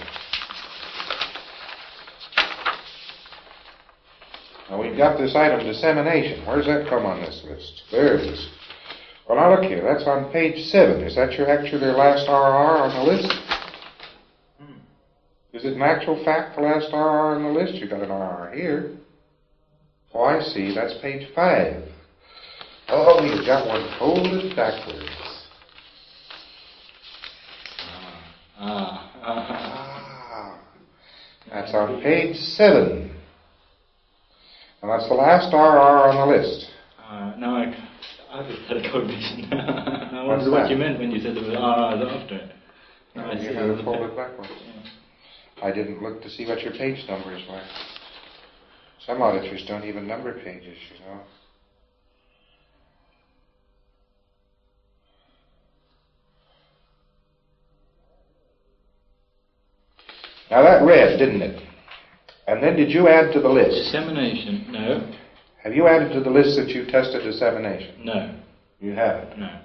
Now we've got this item, dissemination. Where's that come on this list? There it is. Well, now look here. That's on page 7. Is that your last RR on the list? Is it an actual fact the last RR on the list? You got an RR here. Oh, I see. That's page 5. Oh, we've got one folded backwards. That's on page 7. And that's the last RR on the list. No, I just had a cognition. I What's wondered what that? you meant when you said there was RRs after it. No, I see. you had it folded backwards. I didn't look to see what your page numbers were. Some auditors don't even number pages, you know. Now that read, didn't it? And then did you add to the list? Dissemination, no. Have you added to the list that you tested dissemination? No. You haven't? No.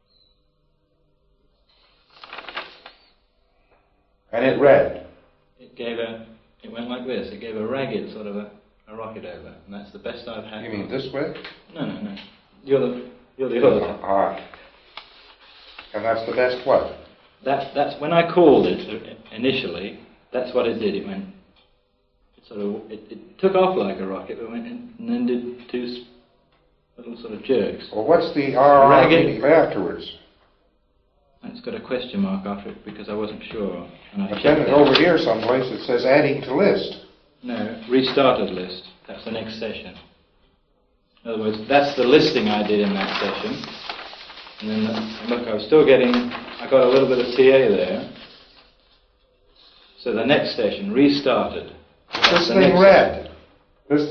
And it read? It went like this. It gave a ragged sort of a rocket over. And that's the best I've had. You mean this way? No. You're the other. All right. And that's the best what? That's when I called it initially. That's what it did. It went. It took off like a rocket, but went in, and then did two little sort of jerks. Well, what's the RR meaning afterwards? It's got a question mark after it because I wasn't sure. And I But checked then it. over here someplace it says adding to list. No, restarted list. That's the next session. In other words, that's the listing I did in that session. And then, look, I got a little bit of TA there. So the next session, restarted. This thing read. This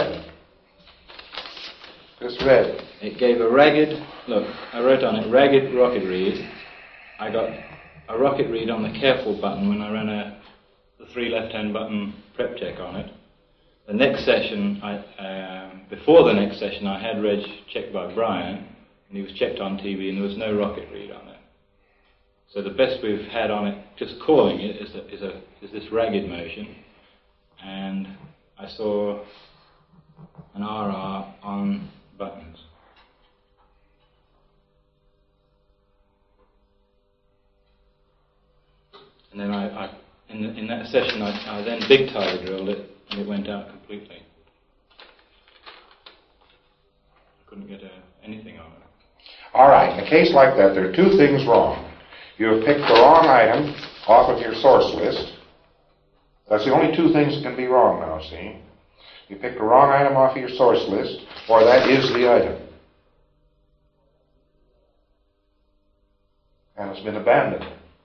read. It gave a ragged, look, I wrote on it, ragged rocket read. I got a rocket read on the careful button when I ran the 3 left-hand button prep check on it. The next session, before the next session, I had Reg checked by Brian, and he was checked on TV, and there was no rocket read on it. So the best we've had on it, just calling it, is this ragged motion, and I saw an RR on buttons. And then in that session, I then big tiger drilled it, and it went out completely. I couldn't get anything on it. All right, in a case like that, there are two things wrong. You have picked the wrong item off of your source list. That's the only two things that can be wrong now, see? You picked the wrong item off of your source list, or that is the item. And it's been abandoned.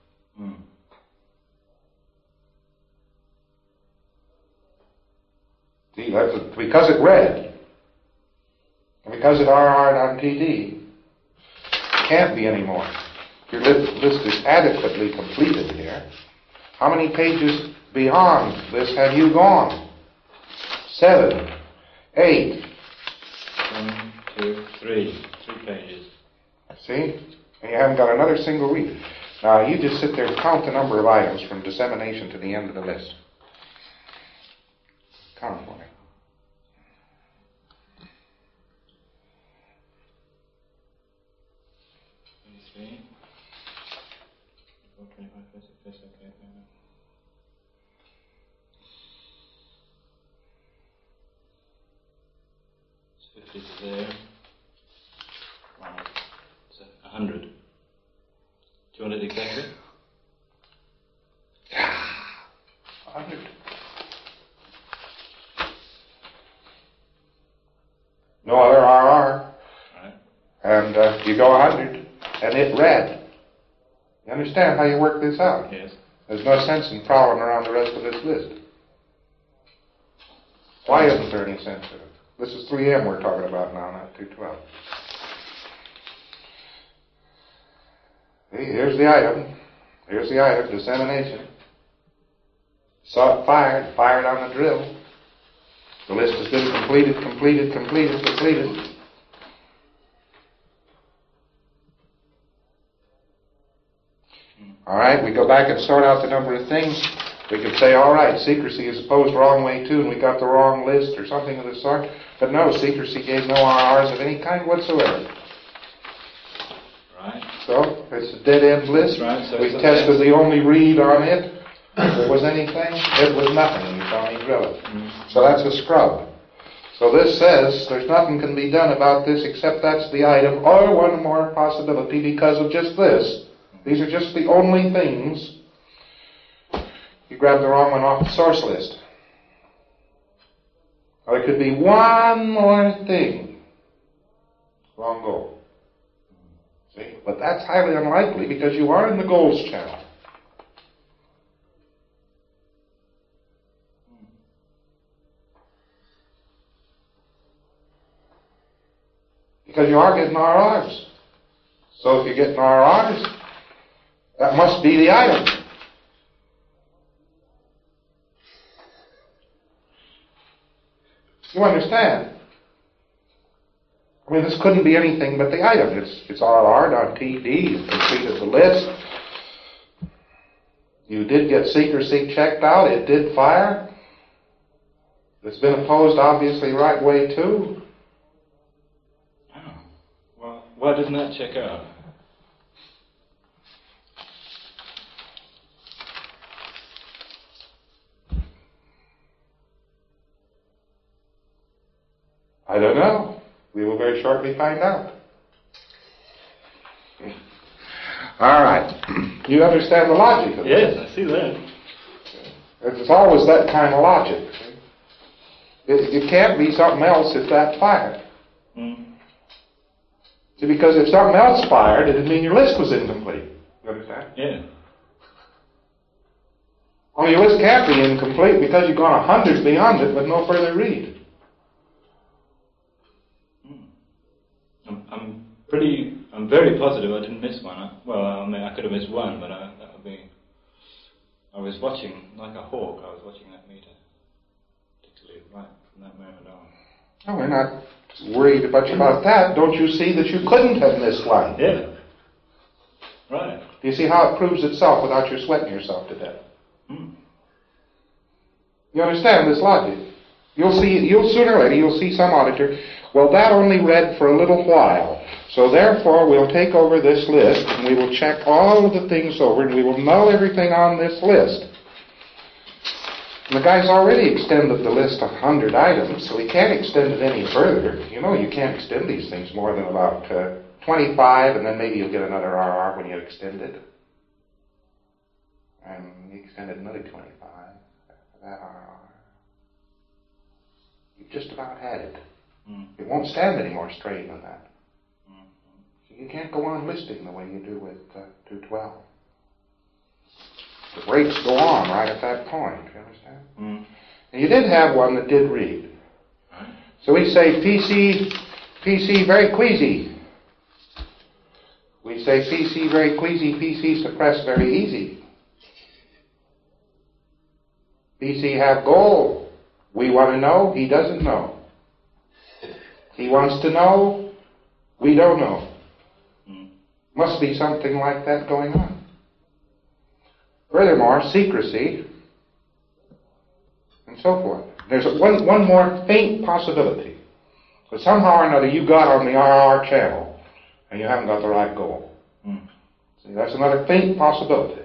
See, that's because it read, and because it RR.TD, it can't be anymore. Your list is adequately completed here. How many pages beyond this have you gone? 7, 8. 1, 2, 3. 3 pages. See? And you haven't got another single read. Now, you just sit there and count the number of items from dissemination to the end of the list. Count for me. It's there. Wow. It's 100. Do you want it exactly? 100. No other RR. Right. And you go 100, and it read. You understand how you work this out? Yes. There's no sense in prowling around the rest of this list. Why isn't there any sense in it? This is 3M we're talking about now, not 212. See, here's the item. Here's the item, dissemination. Saw it fired on the drill. The list has been completed. All right, we go back and sort out the number of things. We can say, all right, secrecy is opposed wrong way too, and we got the wrong list or something of the sort. But no, secrecy gave no RRs of any kind whatsoever. Right. So, it's a dead-end list. Right. So we tested the only read on it. If there was anything, it was nothing. You saw me drill it. So that's a scrub. So this says there's nothing can be done about this except that's the item, or one more possibility because of just this. These are just the only things. You grabbed the wrong one off the source list. Or it could be one more thing. Wrong goal. See? But that's highly unlikely because you are in the goals channel. Because you are getting RRs. So if you're getting RRs, that must be the item. You understand? I mean, this couldn't be anything but the item. It's RR.TD. You've completed the list. You did get secrecy checked out. It did fire. It's been opposed, obviously, right way too. Oh. Well, why doesn't that check out? I don't know. We will very shortly find out. All right. You understand the logic of Yes, this? I see that. It's always that kind of logic. It can't be something else if that fired. See, because if something else fired, it'd mean your list was incomplete. You understand? Yeah. Well, your list can't be incomplete because you've gone 100 beyond it with no further read. I'm very positive I didn't miss one. I could have missed one, but that would be... I was watching, like a hawk, I was watching that meter. Particularly right from that moment on. Oh, we're not worried much about that. Don't you see that you couldn't have missed one? Yeah. Right. Do you see how it proves itself without you sweating yourself to death? You understand this logic? You'll sooner or later, you'll see some auditor Well, that only read for a little while. So therefore, we'll take over this list and we will check all of the things over and we will null everything on this list. And the guy's already extended the list 100 items, so he can't extend it any further. You know you can't extend these things more than about 25, and then maybe you'll get another RR when you extend it. And you extend it another 25 after that RR. You've just about had it. It won't stand any more strain than that. So you can't go on listing the way you do with 212. The breaks go on right at that point, you understand? And you did have one that did read. So we say PC very queasy. We say PC very queasy, PC suppress very easy. PC have goal. We want to know, he doesn't know. He wants to know, we don't know. Must be something like that going on. Furthermore, secrecy, and so forth. There's one more faint possibility. But somehow or another you got on the RR channel, and you haven't got the right goal. See, that's another faint possibility.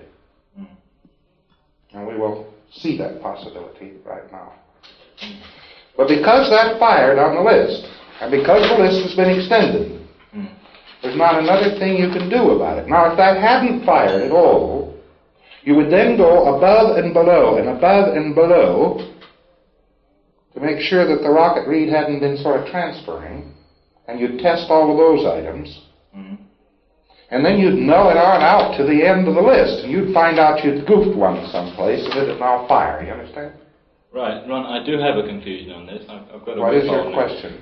And we will see that possibility right now. But because that fired on the list, and because the list has been extended, there's not another thing you can do about it. Now, if that hadn't fired at all, you would then go above and below to make sure that the rocket read hadn't been sort of transferring, and you'd test all of those items, and then you'd null it on out to the end of the list, and you'd find out you'd goofed one someplace and it'd now fire. You understand? Right, Ron, I do have a confusion on this. I've got a What is your question?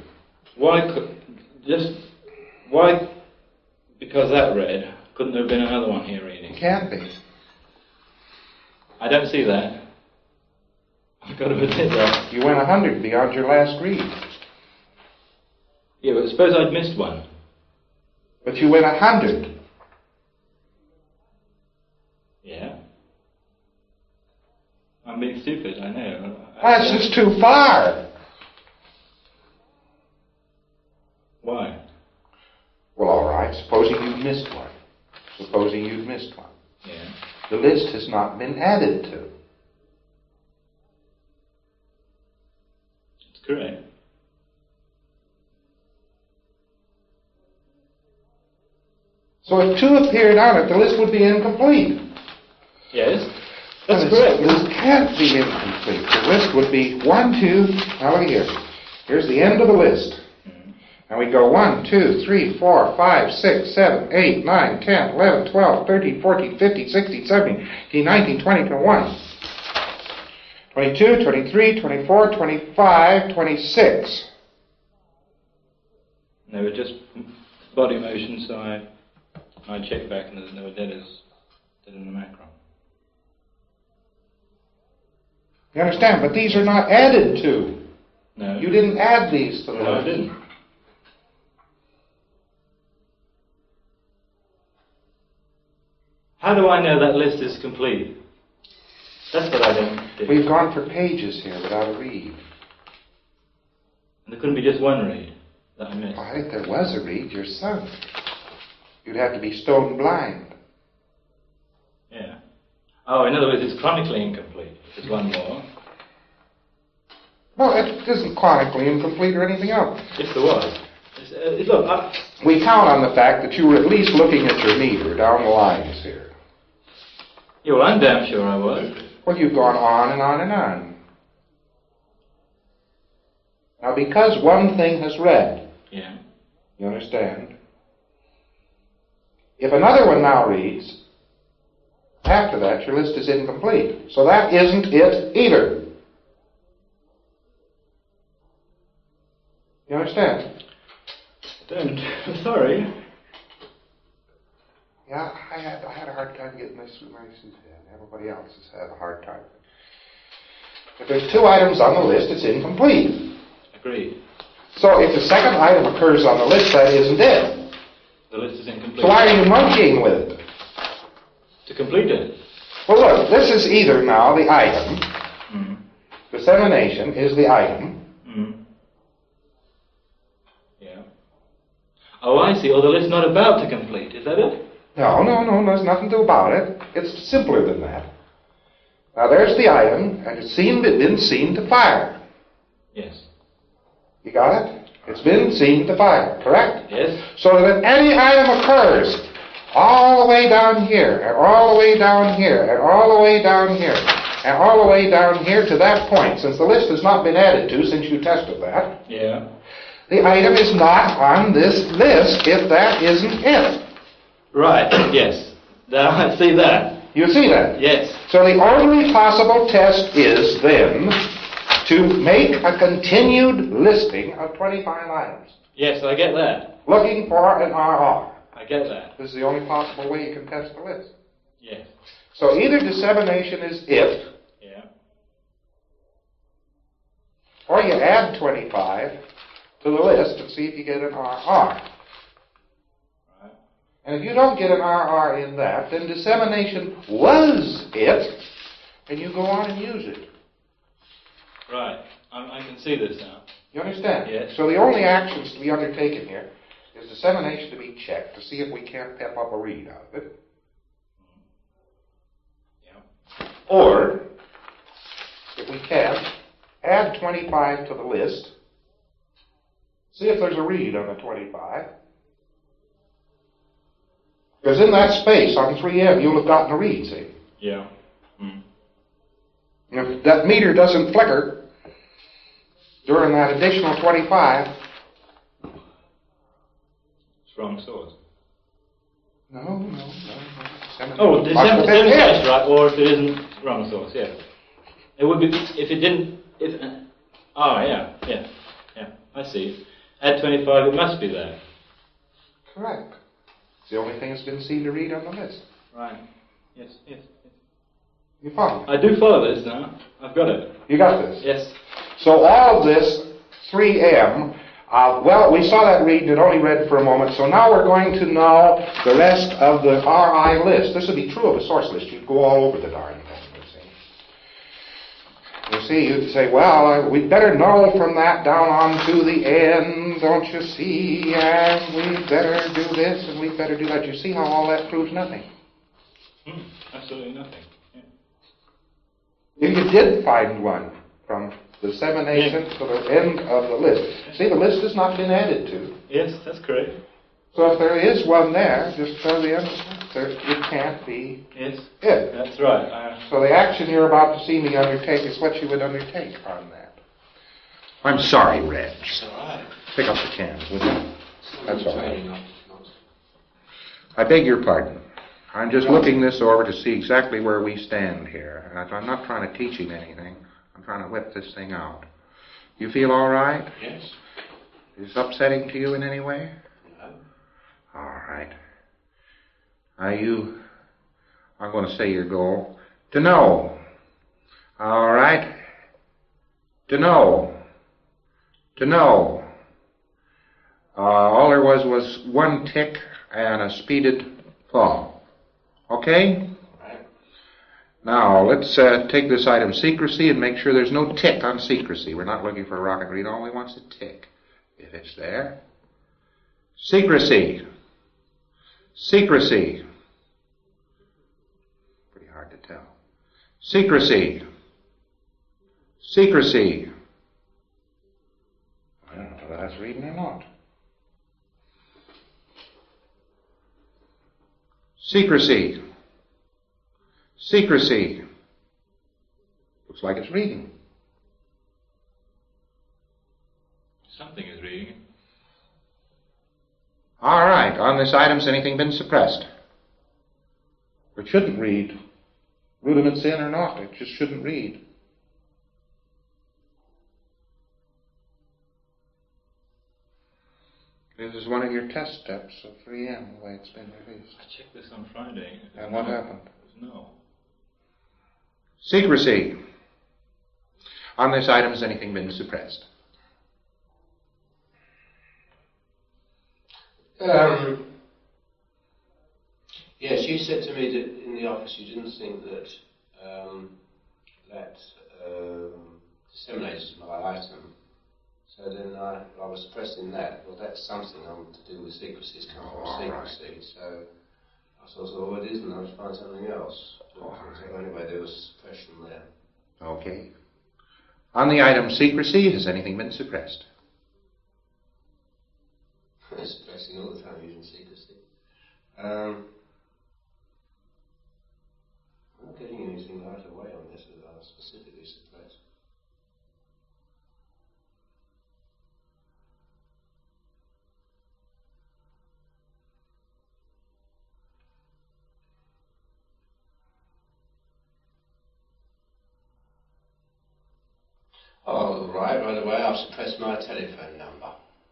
Why, because that read, couldn't there have been another one here reading? It can't be. I don't see that. I've got to admit that. You went 100 beyond your last read. Yeah, but suppose I'd missed one. But you went 100. Yeah. I'm being stupid, I know. That's just too far. Why? Well, all right. Supposing you've missed one. Yeah. The list has not been added to. That's correct. So if 2 appeared on it, the list would be incomplete. Yes, that's correct. This can't be incomplete. The list would be 1, 2. Now look here. Here's the end of the list. And we go 1, 2, 3, 4, 5, 6, 7, 8, 9, 10, 11, 12, 13, 14, 15, 16, 17, 18, 19, 20, 21, 22, 23, 24, 25, 26. They were just body motion, so I checked back and they were dead in the macro. You understand? But these are not added to. No. You didn't add these to the list. No, I didn't. How do I know that list is complete? That's what I don't do. We've gone for pages here without a read. And there couldn't be just one read that I missed. I think there was a read, your son. You'd have to be stone blind. Yeah. Oh, in other words, it's chronically incomplete. There's one more. Well, it isn't chronically incomplete or anything else. Yes, there was. Look, we count on the fact that you were at least looking at your meter down the lines here. Yeah, well, I'm damn sure I was. Well, you've gone on and on and on. Now, because one thing has read, yeah, you understand? If another one now reads, after that, your list is incomplete. So that isn't it either. You understand? I'm sorry. Yeah, I had a hard time getting this through my head. Everybody else has had a hard time. If there's 2 items on the list, it's incomplete. Agreed. So if the second item occurs on the list, that isn't it. The list is incomplete. So why are you monkeying with it? To complete it. Well, look, this is either now the item. Dissemination is the item. Oh, I see. Or the list's not about to complete. Is that it? No, there's nothing to about it. It's simpler than that. Now there's the item, and it's been seen to fire. Yes. You got it? It's been seen to fire, correct? Yes. So that if any item occurs all the way down here, and all the way down here, and all the way down here, and all the way down here to that point, since the list has not been added to since you tested that, Yeah. the item is not on this list if that isn't it. Right. Yes. Now I see that. You see that? Yes. So the only possible test is then to make a continued listing of 25 items, Yes, I get that. looking for an RR. I get that. This is the only possible way you can test the list. Yes. So either dissemination is if, Yeah. or you add 25 to the list and see if you get an RR. Right. And if you don't get an RR in that, then dissemination was it, and you go on and use it. Right. I can see this now. You understand? Yes. So the only actions to be undertaken here is dissemination to be checked to see if we can't pep up a read out of it. Yeah. Or, if we can, add 25 to the list, see if there's a read on the 25. Because in that space on 3M, you'll have gotten a read, see? Yeah. Mm. If that meter doesn't flicker during that additional 25, It's wrong source. no. Oh, Dissemination. yes, right. Or if it isn't wrong source, yeah. It would be if it didn't. Yeah. I see. Add 25. It must be there. Correct. It's the only thing that's been seen to read on the list. Right. Yes. You follow me? I do follow this now. I've got it. You got this? Yes. So all of this 3M, well, we saw that read and it only read for a moment, so now we're going to know the rest of the RI list. This would be true of a source list. You'd go all over the darn thing, you see. You'd say, well, we'd better know from that down on to the end, don't you see, and we'd better do this and we'd better do that. You see how all that proves nothing? Absolutely nothing. Yeah. If you did find one from dissemination to the end of the list, see, the list has not been added to. Yes, that's correct. So if there is one there, just tell the end, it can't be Yes. it. That's right. So the action you're about to see me undertake is what you would undertake on that. I'm sorry, Reg. It's all right. Pick up the can, would you? That's all right. Training, not- I beg your pardon. I'm just looking this over to see exactly where we stand here. And I'm not trying to teach him anything. I'm trying to whip this thing out. You feel all right? Yes. Is this upsetting to you in any way? No. All right. I'm going to say your goal. To know. All right. To know. To know. All there was one tick and a speeded fall. Okay? Right. Now, let's take this item secrecy and make sure there's no tick on secrecy. We're not looking for a rocket read. All we want is a tick. If it's there. Secrecy. Secrecy. Pretty hard to tell. Secrecy. Secrecy. I don't know whether that's reading or not. Secrecy. Secrecy. Looks like it's reading. Something is reading it. All right. On this item, has anything been suppressed? It shouldn't read. Rudiments in or not, it just shouldn't read. This is one of your test steps of 3M, the way it's been released. I checked this on Friday. And what happened? No. Secrecy. On this item, has anything been suppressed? Yes, you said to me that in the office you didn't think that disseminators my item. So then I was pressing that. Well, that's something to do with secrecy. It's come from secrecy. Right. So I thought, well, it isn't. I'll find something else. So anyway, there was suppression there. Okay. On the item secrecy, has anything been suppressed? Suppressing all the time using secrecy. I'm not getting anything right away on this that I specifically suppressed. Oh, right away, I've suppressed my telephone number.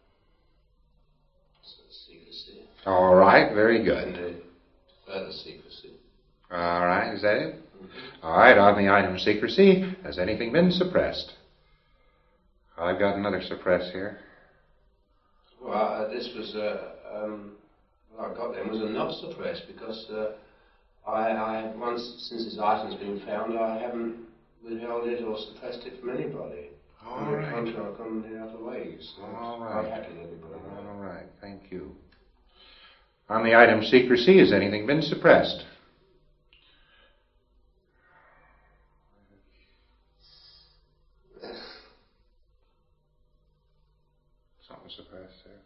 So secrecy. All right, very good. And further secrecy. All right, is that it? Mm-hmm. All right, on the item secrecy, has anything been suppressed? I've got another suppress here. Well, this was, what I got then was a not suppressed because I once, since this item's been found, I haven't withheld it or suppressed it from anybody. All right. I've gone the other way. So all right. Quite happy with everybody. All right, thank you. On the item secrecy, has anything been suppressed? Something suppressed there.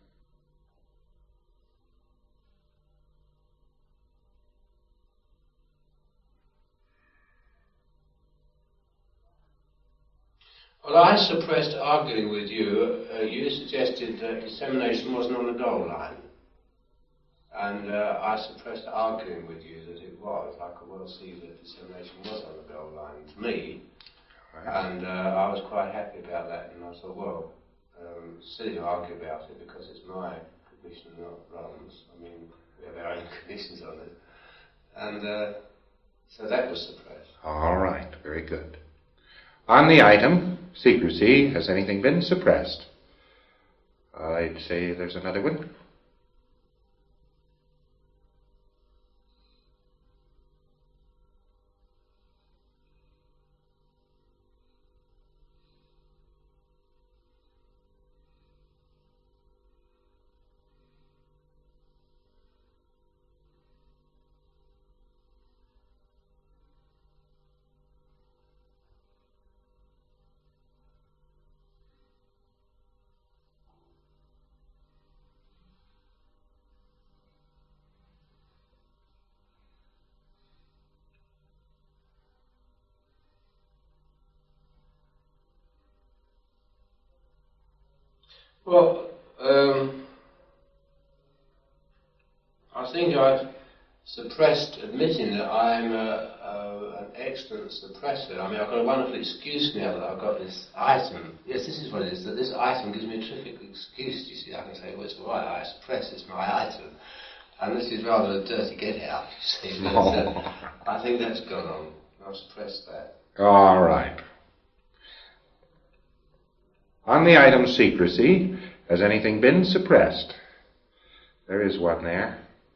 Well, I suppressed arguing with you. You suggested that dissemination wasn't on the goal line. And I suppressed arguing with you that it was. I could well see that dissemination was on the goal line to me. Right. And I was quite happy about that. And I thought, well, silly to argue about it because it's my commission, not Ron's. I mean, we have our own commissions on it. And so that was suppressed. All right, very good. On the item secrecy, has anything been suppressed? I'd say there's another one. Well, I think I've suppressed admitting that I'm an excellent suppressor. I mean, I've got a wonderful excuse now that I've got this item. Yes, this is what it is, that this item gives me a terrific excuse. You see, I can say, well, it's all right, I suppress, it's my item. And this is rather a dirty get-out, you see. But, I think that's gone on. I've suppressed that. All right. On the item secrecy, has anything been suppressed? There is one there.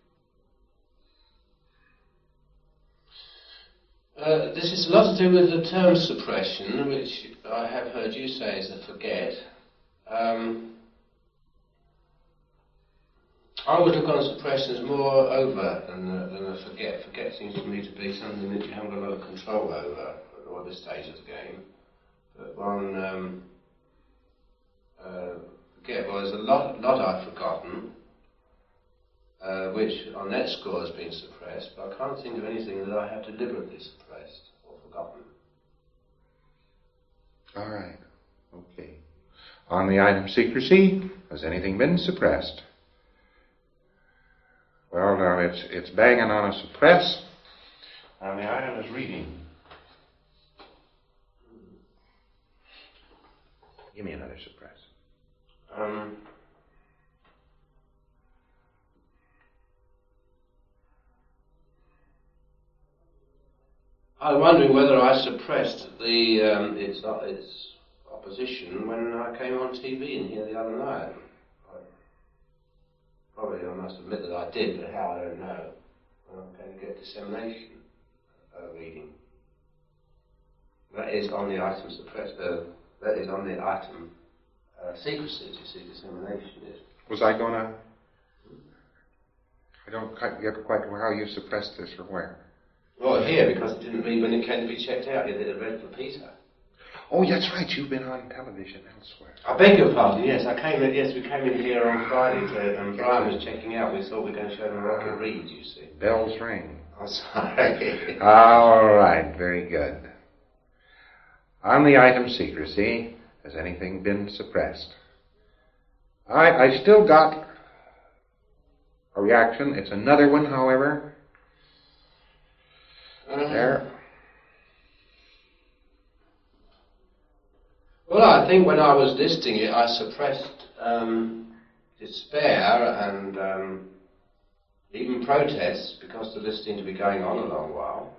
This is a lot to do with the term suppression, which I have heard you say is a forget. I would look on suppression as more overt than a forget. Forget seems to me to be something that you haven't got a lot of control over at this stage of the game. But one forget, well, there's a lot I've forgotten, which on that score has been suppressed, but I can't think of anything that I have deliberately suppressed or forgotten. All right. Okay. On the item secrecy, has anything been suppressed? Well, now it's banging on a suppress, and the item is reading. Give me another suppress. I'm wondering whether I suppressed its opposition when I came on TV in here the other night. Probably I must admit that I did, but how I don't know. I'm going to get dissemination reading. That is on the item suppressed. That is on the item secrecy, you see, dissemination is. Was I gonna... I don't quite get quite how you suppressed this or where. Well, here, because it didn't read when it came to be checked out. You did it read for Peter. Oh, that's right. You've been on television elsewhere. I beg your pardon, yes. We came in here on Friday, and Brian was checking out. We thought we were going to show him Rocket Reed, you see. Bells ring. I'm sorry. All right. Very good. On the item secrecy, has anything been suppressed? I still got a reaction. It's another one, however. There. Well, I think when I was listing it, I suppressed despair and even protests because the list seemed to be going on a long while.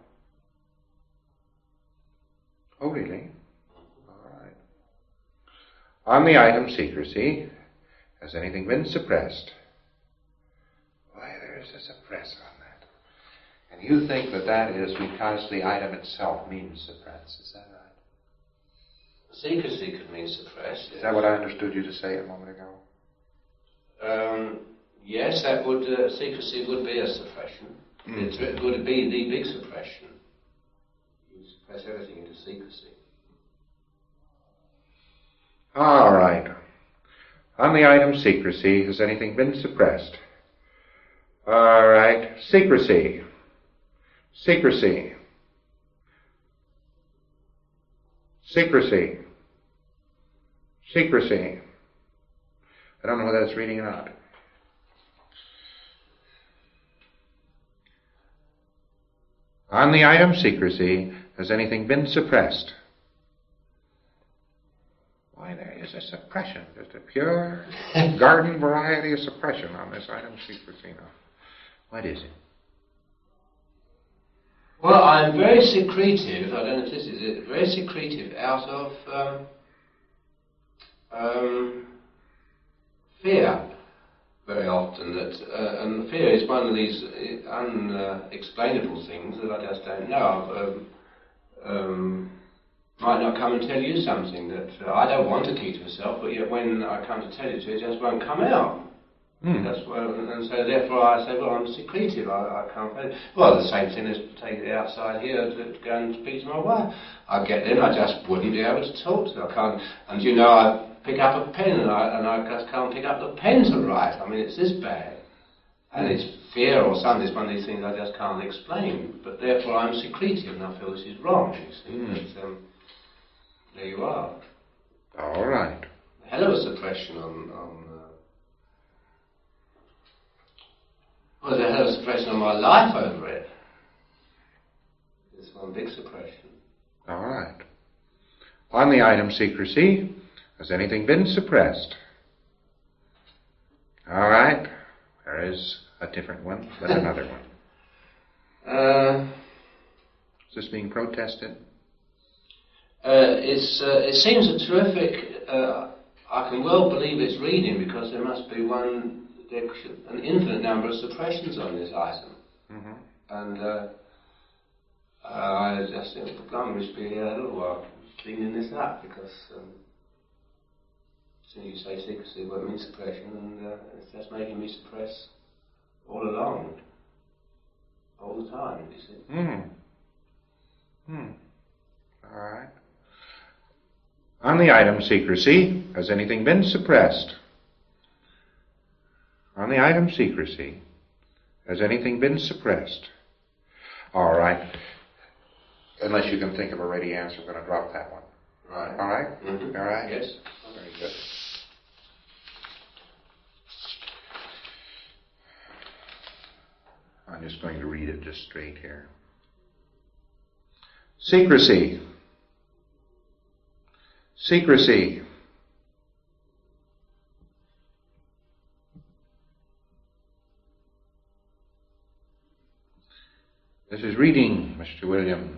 Oh, really? All right. On the item secrecy, has anything been suppressed? Why, there is a suppress on that. And you think that that is because the item itself means suppress, is that right? Secrecy could mean suppressed. Is that what I understood you to say a moment ago? Yes, that would secrecy would be a suppression. It would be the big suppression. You suppress everything into secrecy. All right. On the item secrecy, has anything been suppressed? All right. Secrecy. Secrecy. Secrecy. Secrecy. I don't know whether that's reading or not. On the item secrecy, has anything been suppressed? Why, there is a suppression, just a pure garden variety of suppression on this item secrecy now. What is it? Well, I'm very secretive, I don't know if this is it, very secretive out of fear very often. And fear is one of these unexplainable things that I just don't know. Might not come and tell you something that I don't want to keep to myself, but yet when I come to tell it to you, it just won't come out. That's why, and so therefore I say, well, I'm secretive. I can't. Well, the same thing as take it outside here to go and speak to my wife. I get in, I just wouldn't be able to talk to her. I can't. And you know, I pick up a pen and I just can't pick up the pen to write. I mean, it's this bad, and it's fear or something. It's one of these things I just can't explain. But therefore, I'm secretive, and I feel this is wrong. You see, but, there you are. All right. A hell of a suppression on well, there's a hell of a suppression on my life over it. It's one big suppression. All right. On the item secrecy, has anything been suppressed? All right. There is a different one, but another one. Is this being protested? It seems a terrific. I can well believe it's reading because there must be an infinite number of suppressions on this item. And I just think we should be here a little while cleaning this up because as soon as you say secrecy, well, it means suppression, and it's just making me suppress all along, all the time, you see. All right. On the item secrecy, has anything been suppressed? On the item secrecy, has anything been suppressed? All right. Unless you can think of a ready answer, I'm going to drop that one. Right. All right? Mm-hmm. All right? Yes. Very good. I'm just going to read it just straight here. Secrecy. Secrecy. This is reading, Mr. Williams.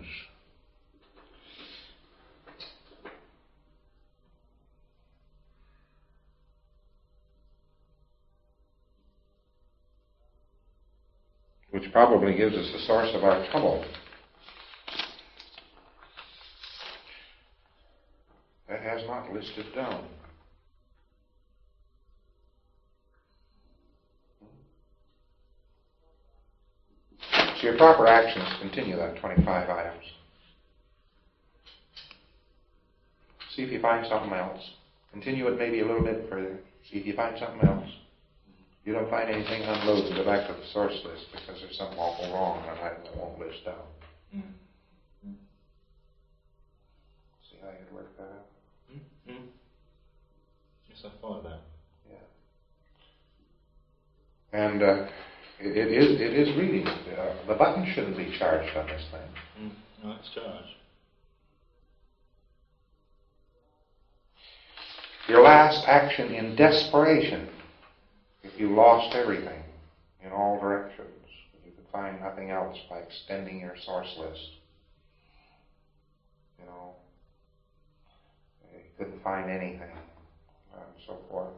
Which probably gives us the source of our trouble. That has not listed down. So your proper action is continue that 25 items. See if you find something else. Continue it maybe a little bit further. See if you find something else. If you don't find anything, unload and go back to the source list because there's something awful wrong on an item that won't list out. Mm-hmm. See how you'd work that out? Mm-hmm. Yes, I follow that. Yeah. And it is reading. The button shouldn't be charged on this thing. No, it's charged. Your last action in desperation, if you lost everything in all directions, you could find nothing else by extending your source list. You know, you couldn't find anything, and so forth.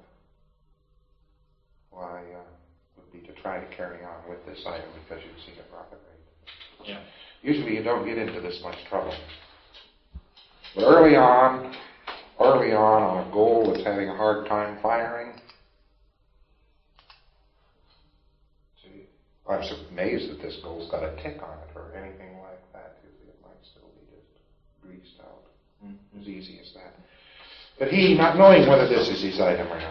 Why, would be to try to carry on with this item because you've seen it rocket rate. Yeah. Usually you don't get into this much trouble. But early on a goal that's having a hard time firing, see, I'm so amazed that this goal's got a tick on it or anything like that. Usually it might still be just greased out. As easy as that. But he, not knowing whether this is his item or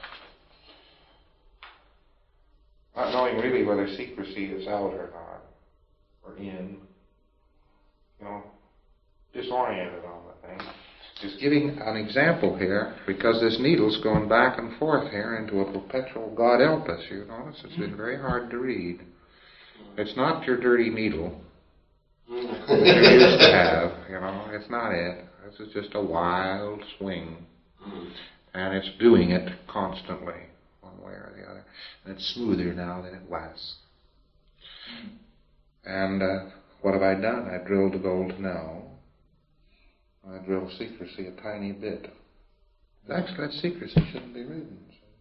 not knowing really whether secrecy is out or not, or in, you know, disoriented on the thing. Just giving an example here, because this needle's going back and forth here into a perpetual God help us. You notice it's been very hard to read. It's not your dirty needle that you used to have, you know. It's not it. This is just a wild swing. And it's doing it constantly, one way or the other. And it's smoother now than it was. And what have I done? I drilled the gold now. I drill secrecy a tiny bit. Actually, that secrecy shouldn't be reading.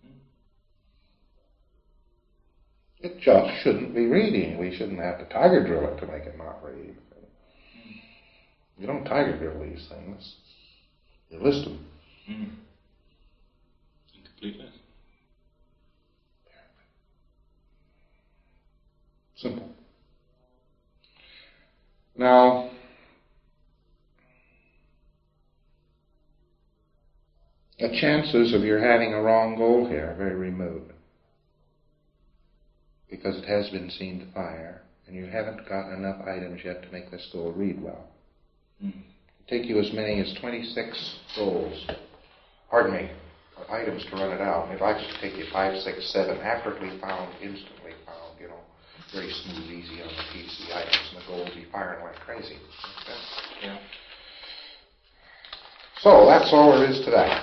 It just shouldn't be reading. We shouldn't have to tiger drill it to make it not read. You don't tiger drill these things. You list them. Incomplete list. Simple. Now, the chances of your having a wrong goal here are very remote, because it has been seen to fire, and you haven't gotten enough items yet to make this goal read well. It'll take you as many as 26 items to run it out. It'll actually take you 5, 6, 7 accurately found, instantly found, you know, very smooth, easy on the PC items, and the goal will be firing like crazy. Okay? Yeah. So that's all there is to that.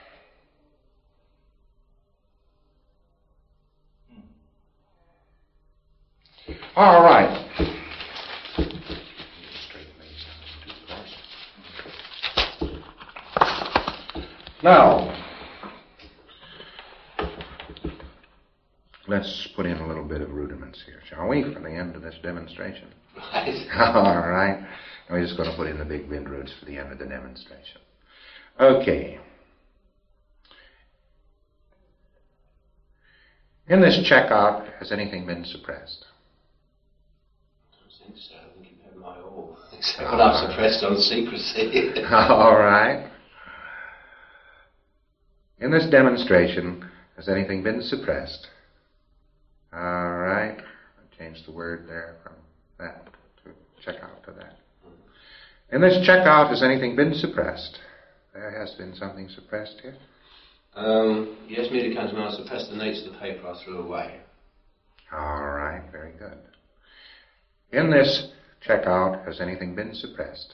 All right. Now, let's put in a little bit of rudiments here, shall we, for the end of this demonstration? Right. All right. And we're just going to put in the big bid roots for the end of the demonstration. Okay. In this checkout, has anything been suppressed? I think so. I think you have my all. Except what I've suppressed on secrecy. All right. In this demonstration, has anything been suppressed? All right. I changed the word there from that to checkout to that. In this checkout, has anything been suppressed? There has been something suppressed here. Yes, immediately comes to mind. I suppressed the nature of the paper I threw away. All right. Very good. In this checkout, has anything been suppressed?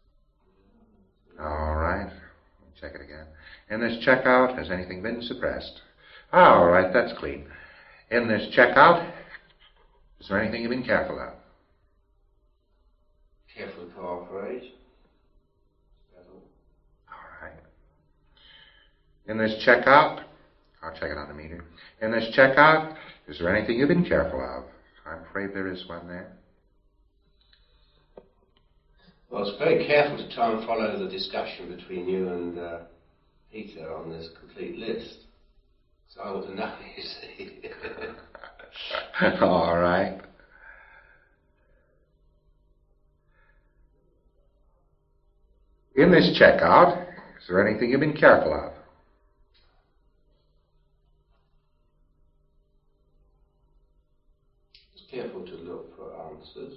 All right. Check it again. In this checkout, has anything been suppressed? All right, that's clean. In this checkout, is there anything you've been careful of? Carefully cooperate. All right. In this checkout, I'll check it on the meter. In this checkout, is there anything you've been careful of? I'm afraid there is one there. Well, I was very careful to try and follow the discussion between you and Peter on this complete list. So I ought to know, you see. All right. In this checkout, is there anything you've been careful of? Just careful to look for answers.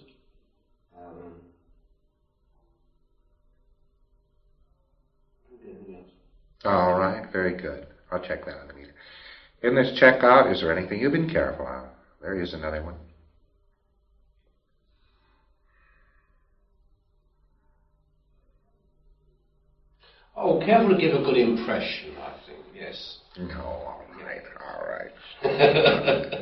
Anything else? All right, very good. I'll check that on the meter. In this checkout, is there anything you've been careful of? There is another one. Oh, careful to give a good impression, I think, yes. No, all right, all right.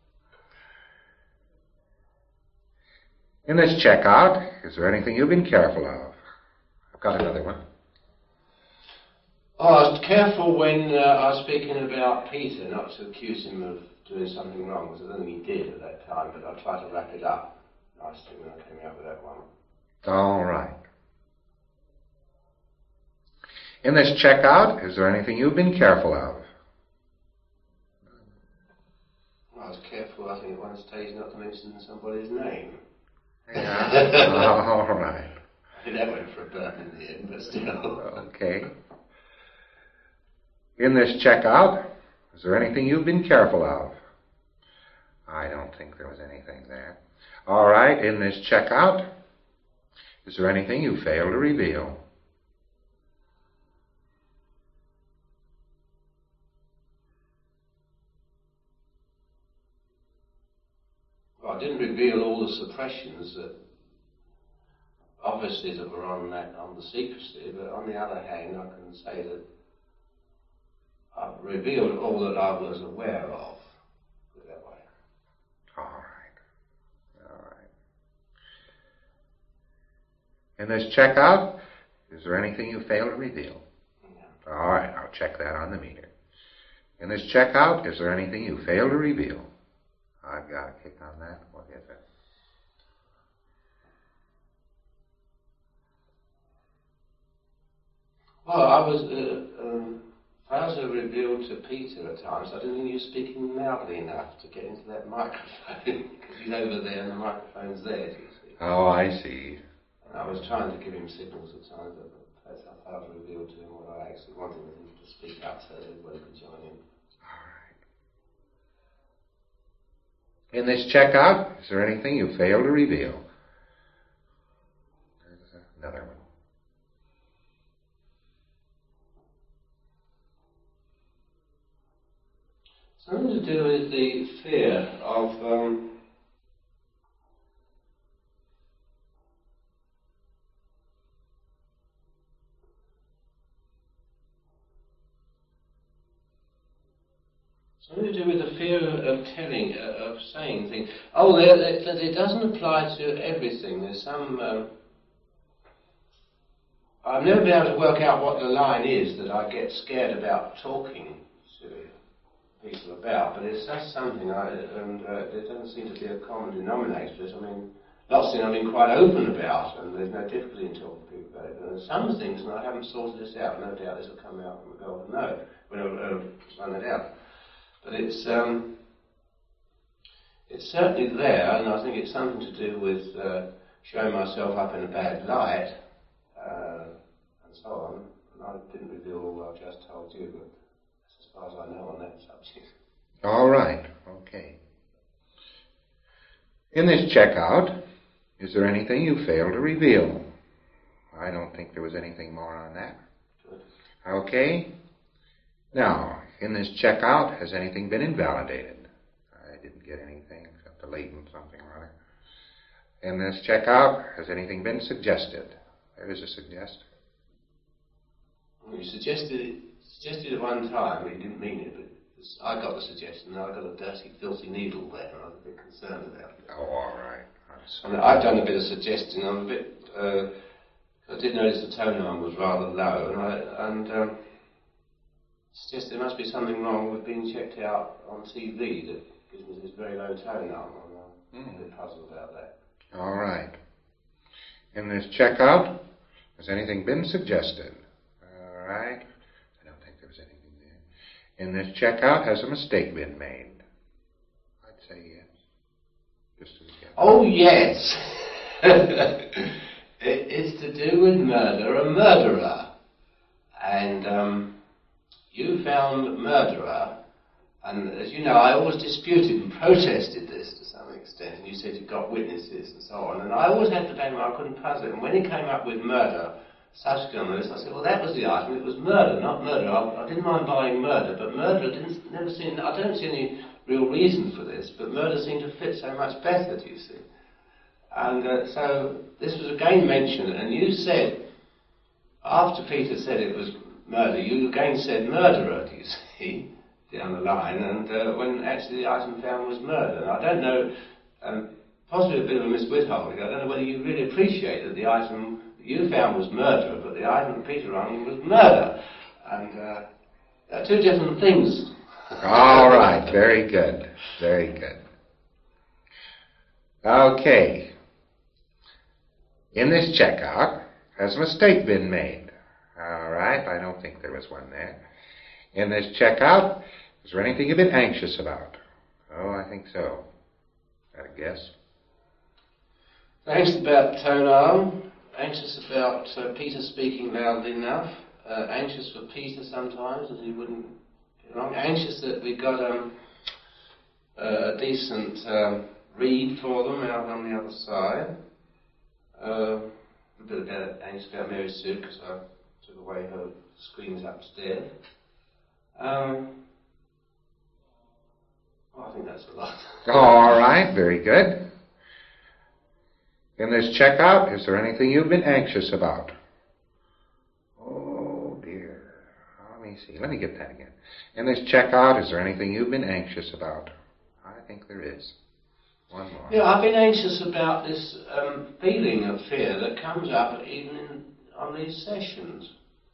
In this checkout, is there anything you've been careful of? I've got another one. Oh, I was careful when I was speaking about Peter, not to accuse him of doing something wrong, because I don't think he did at that time, but I tried to wrap it up nicely when I came out with that one. All right. In this checkout, is there anything you've been careful of? I was careful, I think, at one stage not to mention somebody's name. Yeah. All right. I think that went for a burn in the end, but still. Okay. In this checkout, is there anything you've been careful of? I don't think there was anything there. All right. In this checkout, is there anything you failed to reveal? I didn't reveal all the suppressions that obviously that were on the secrecy, but on the other hand, I can say that I've revealed all that I was aware of. Put it that way. All right. All right. In this checkout, is there anything you failed to reveal? Yeah. All right. I'll check that on the meter. In this checkout, is there anything you failed to reveal? I've got a kick on that. What is it? Well, I was failed to reveal to Peter at times. I didn't think he was speaking loudly enough to get into that microphone because he's over there and the microphone's there. You see. Oh, I see. And I was trying to give him signals at times, but perhaps I failed to reveal to him what I actually wanted him to speak up so that everybody could join in. In this checkout, is there anything you failed to reveal? There's another one. Something to do with the fear of something to do with the fear of telling, of saying things. Oh, it doesn't apply to everything. There's some. I've never been able to work out what the line is that I get scared about talking to people about, but it's just something, and there doesn't seem to be a common denominator to it. I mean, lots of things I've been quite open about, and there's no difficulty in talking to people about it. But there's some things, and I haven't sorted this out. No doubt this will come out when we go on. No, when I run it out. But it's certainly there, and I think it's something to do with showing myself up in a bad light, and so on. And I didn't reveal all I've just told you, but that's as far as I know on that subject. All right. Okay. In this checkout, is there anything you failed to reveal? I don't think there was anything more on that. Good. Okay. Now, in this checkout, has anything been invalidated? I didn't get anything except a latent something or other. In this checkout, has anything been suggested? There is a suggest. Well, you suggested it one time, but you didn't mean it, but I got the suggestion, and I got a dirty, filthy needle there, and I was a bit concerned about it. Oh, all right. And I've done a bit of suggesting. I'm a bit. I did notice the tone arm was rather low, and suggested there must be something wrong with being checked out on TV that gives me this very low tone arm. I'm a bit puzzled about that. All right. In this checkout, has anything been suggested? All right. I don't think there was anything there. In this checkout, has a mistake been made? I'd say yes. Just as yes. Oh, yes. It is to do with murder and murderer. And you found murderer, and as you know, I always disputed and protested this to some extent, and you said you got witnesses and so on, and I always had the dilemma, I couldn't puzzle it, and when he came up with murder, subsequent on this, I said, well, that was the item, it was murder, not murder. I didn't mind buying murder, but murder I don't see any real reason for this, but murder seemed to fit so much better, do you see? And so this was again mentioned, and you said, after Peter said it was murder, you again said murderer, do you see, down the line, and when actually the item found was murder. And I don't know, possibly a bit of a miswithholding, I don't know whether you really appreciate that the item that you found was murder, but the item that Peter rang was murder. And they're two different things. All right, very good, very good. Okay. In this checkout, has a mistake been made? All right, I don't think there was one there. In this checkout, is there anything you've been anxious about? Oh, I think so. Got a guess? Anxious about Tonal, anxious about Peter speaking loudly enough, anxious for Peter sometimes that he wouldn't get wrong, anxious that we got a decent read for them out on the other side. A bit anxious about Mary Sue because I took away her screens upstairs. Well, I think that's a lot. All right, very good. In this checkout, is there anything you've been anxious about? Oh, dear. Let me see. Let me get that again. In this checkout, is there anything you've been anxious about? I think there is. One more. Yeah, I've been anxious about this feeling of fear that comes up even on these sessions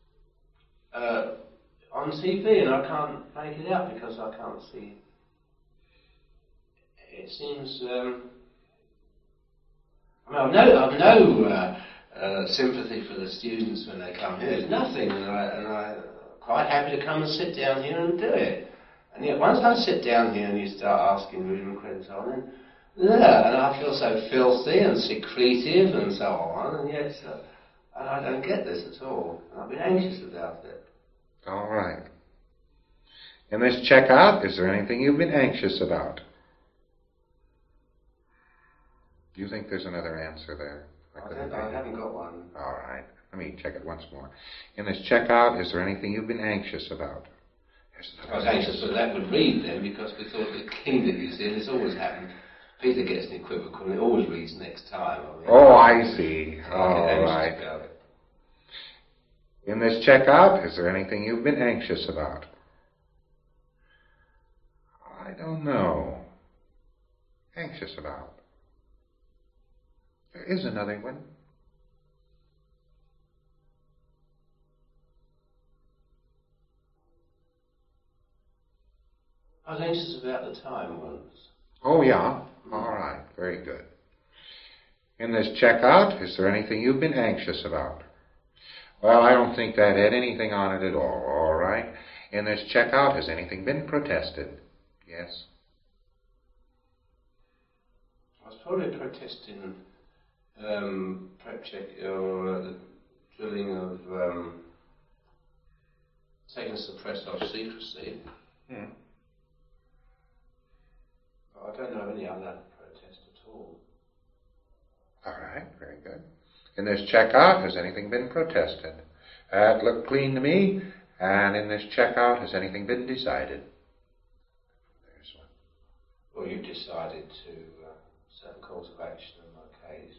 on TV, and I can't make it out because I can't see. It seems. I've no sympathy for the students when they come here. It's nothing, and I'm quite happy to come and sit down here and do it. And yet, once I sit down here and you start asking room credits on, then and I feel so filthy and secretive and so on, and yet I don't get this at all. And I've been anxious about it. All right. In this checkout, is there anything you've been anxious about? Do you think there's another answer there? I haven't got one. All right. Let me check it once more. In this checkout, is there anything you've been anxious about? I was anxious for that would read then because we thought the key that you see, and it's always happened. Peter gets an equivocal and it always reads next time. I see. All right. In this checkout, is there anything you've been anxious about? I don't know. Anxious about. There is another one. I was anxious about the time once. Oh, yeah. All right. Very good. In this checkout, is there anything you've been anxious about? Well, I don't think that had anything on it at all. All right. In this checkout, has anything been protested? Yes. I was probably protesting prep check or the drilling of taking suppressed off secrecy. Hmm. I don't know any other protest at all. All right, very good. In this checkout, has anything been protested? It looked clean to me. And in this checkout, has anything been decided? There's one. Well, you decided to certain course of action in my case.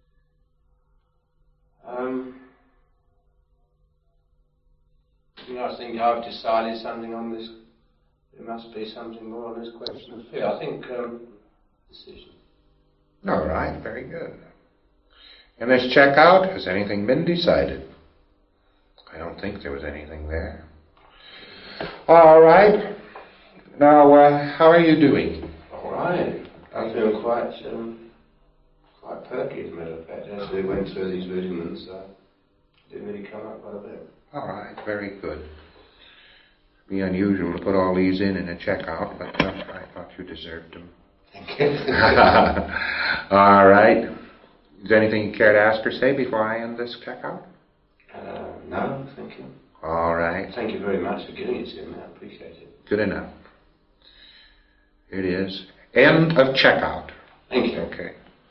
I think I've decided something on this. There must be something more on this question of fear. I think decision. All right, very good. In this checkout, has anything been decided? I don't think there was anything there. All right. Now, how are you doing? All right. I'm feeling quite perky, as a matter of fact. As we went through these rudiments, I didn't really come up quite a bit. All right, very good. It'd be unusual to put all these in a checkout, but I thought you deserved them. Thank you. All right. Is there anything you care to ask or say before I end this checkout? No, thank you. All right. Thank you very much for giving it to me. I appreciate it. Good enough. Here it is. End of checkout. Thank you. Okay.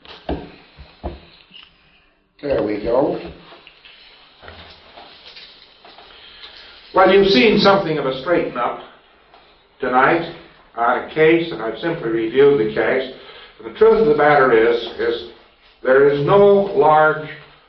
There we go. Well, you've seen something of a straighten up tonight on a case, and I've simply reviewed the case. And the truth of the matter is there is no large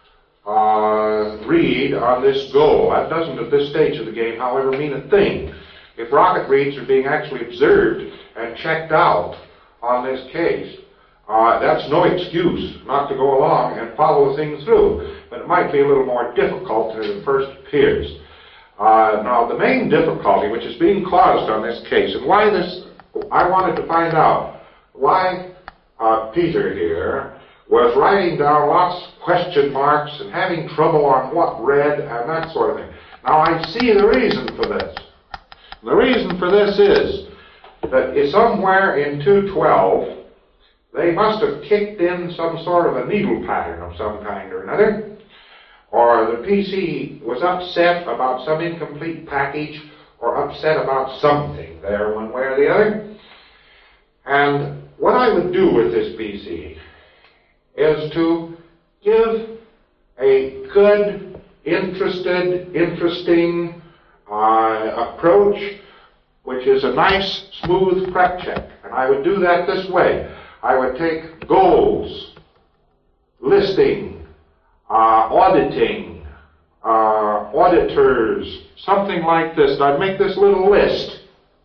read on this goal. That doesn't, at this stage of the game, however, mean a thing. If rocket reads are being actually observed and checked out on this case, that's no excuse not to go along and follow the thing through. But it might be a little more difficult than it first appears. Now, the main difficulty which is being caused on this case, and why this, I wanted to find out why Peter here was writing down lots of question marks and having trouble on what read and that sort of thing. Now, I see the reason for this. The reason for this is that somewhere in 212, they must have kicked in some sort of a needle pattern of some kind or another, or the PC was upset about some incomplete package, or upset about something there one way or the other. And what I would do with this PC is to give a good, interesting approach, which is a nice, smooth prep check. And I would do that this way. I would take goals, listing, auditing, auditors, something like this. And I'd make this little list.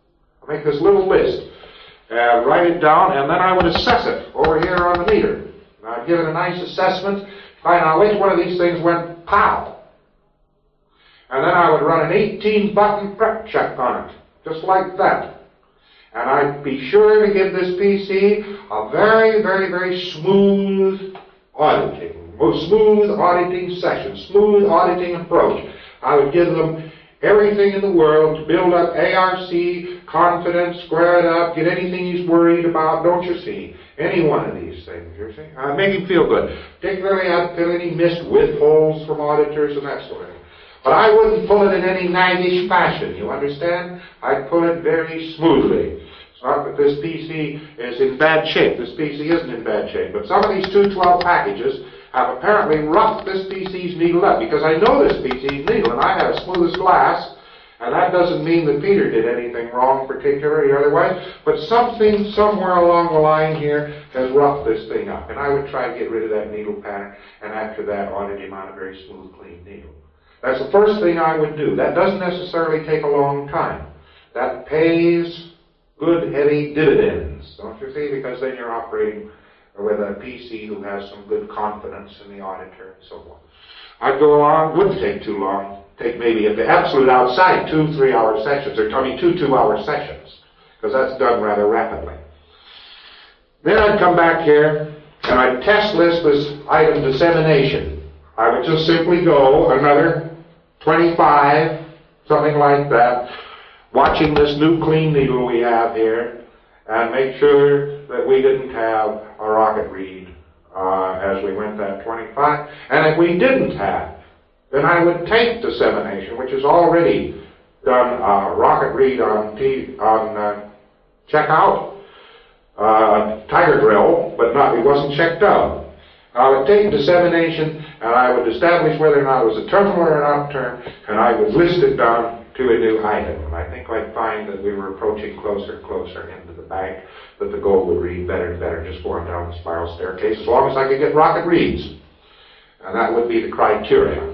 And write it down, and then I would assess it over here on the meter. And I'd give it a nice assessment, find out which one of these things went pow. And then I would run an 18-button prep check on it, just like that. And I'd be sure to give this PC a very, very, very smooth auditing session, smooth auditing approach. I would give them everything in the world to build up ARC, confidence, square it up, get anything he's worried about, don't you see? Any one of these things, you see? Make him feel good. Particularly I'd fill any missed withholds from auditors and that sort of thing. But I wouldn't pull it in any naggish fashion, you understand? I'd pull it very smoothly. It's not that this PC is in bad shape. This PC isn't in bad shape. But some of these 212 packages have apparently roughed this PC's needle up, because I know this PC's needle, and I have as smooth as glass, and that doesn't mean that Peter did anything wrong particularly otherwise, but something somewhere along the line here has roughed this thing up, and I would try to get rid of that needle pattern, and after that audit him on a very smooth, clean needle. That's the first thing I would do. That doesn't necessarily take a long time. That pays good, heavy dividends, don't you see, because then you're operating with a PC who has some good confidence in the auditor and so on. I'd go along, wouldn't take too long, take maybe at the absolute outside 2 3-hour sessions, or 2 2-hour sessions, because that's done rather rapidly. Then I'd come back here and I'd test list this item dissemination. I would just simply go another 25, something like that, watching this new clean needle we have here, and make sure that we didn't have a rocket read as we went that 25. And if we didn't have, then I would take dissemination, which is already done rocket read on checkout, Tiger Drill, but it wasn't checked out. I would take dissemination and I would establish whether or not it was a terminal or an upturn, and I would list it down to a new item. And I think I'd find that we were approaching closer and closer into the bank, that the goal would read better and better, just going down the spiral staircase, as long as I could get rocket reads. And that would be the criteria.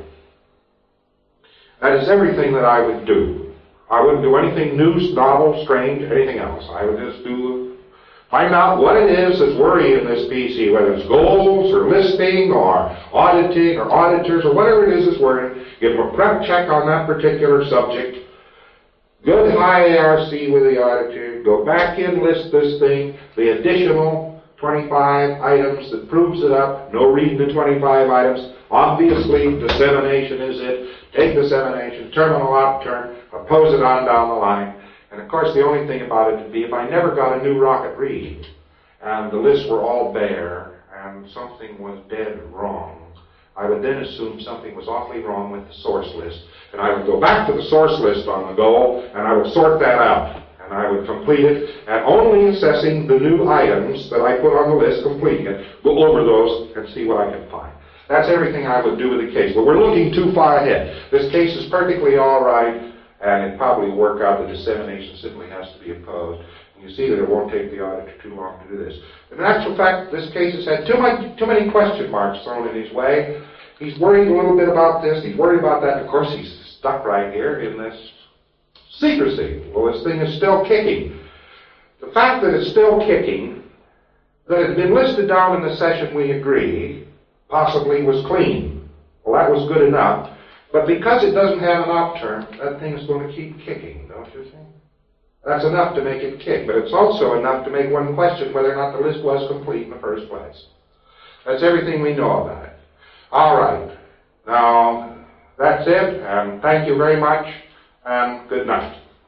That is everything that I would do. I wouldn't do anything new, novel, strange, anything else. I would just find out what it is that's worrying this PC, whether it's goals or listing or auditing or auditors or whatever it is that's worrying. Give them a prep check on that particular subject. Good high ARC with the auditor. Go back in, list this thing, the additional 25 items that proves it up. No reading the 25 items. Obviously, dissemination is it. Take dissemination, terminal upturn, oppose it on down the line. And of course, the only thing about it would be if I never got a new rocket read, and the lists were all bare, and something was dead wrong, I would then assume something was awfully wrong with the source list, and I would go back to the source list on the goal, and I would sort that out, and I would complete it, and only assessing the new items that I put on the list, completing it, go over those and see what I can find. That's everything I would do with the case, but we're looking too far ahead. This case is perfectly all right, and it probably will work out. The dissemination simply has to be opposed. And you see that it won't take the auditor too long to do this. But in actual fact, this case has had too many question marks thrown in his way. He's worried a little bit about this, he's worried about that. Of course, he's stuck right here in this secrecy. Well, this thing is still kicking. The fact that it's still kicking, that it had been listed down in the session we agreed, possibly was clean. Well, that was good enough. But because it doesn't have an op term, that thing is going to keep kicking, don't you think? That's enough to make it kick, but it's also enough to make one question whether or not the list was complete in the first place. That's everything we know about it. All right. Now, that's it, and thank you very much, and good night.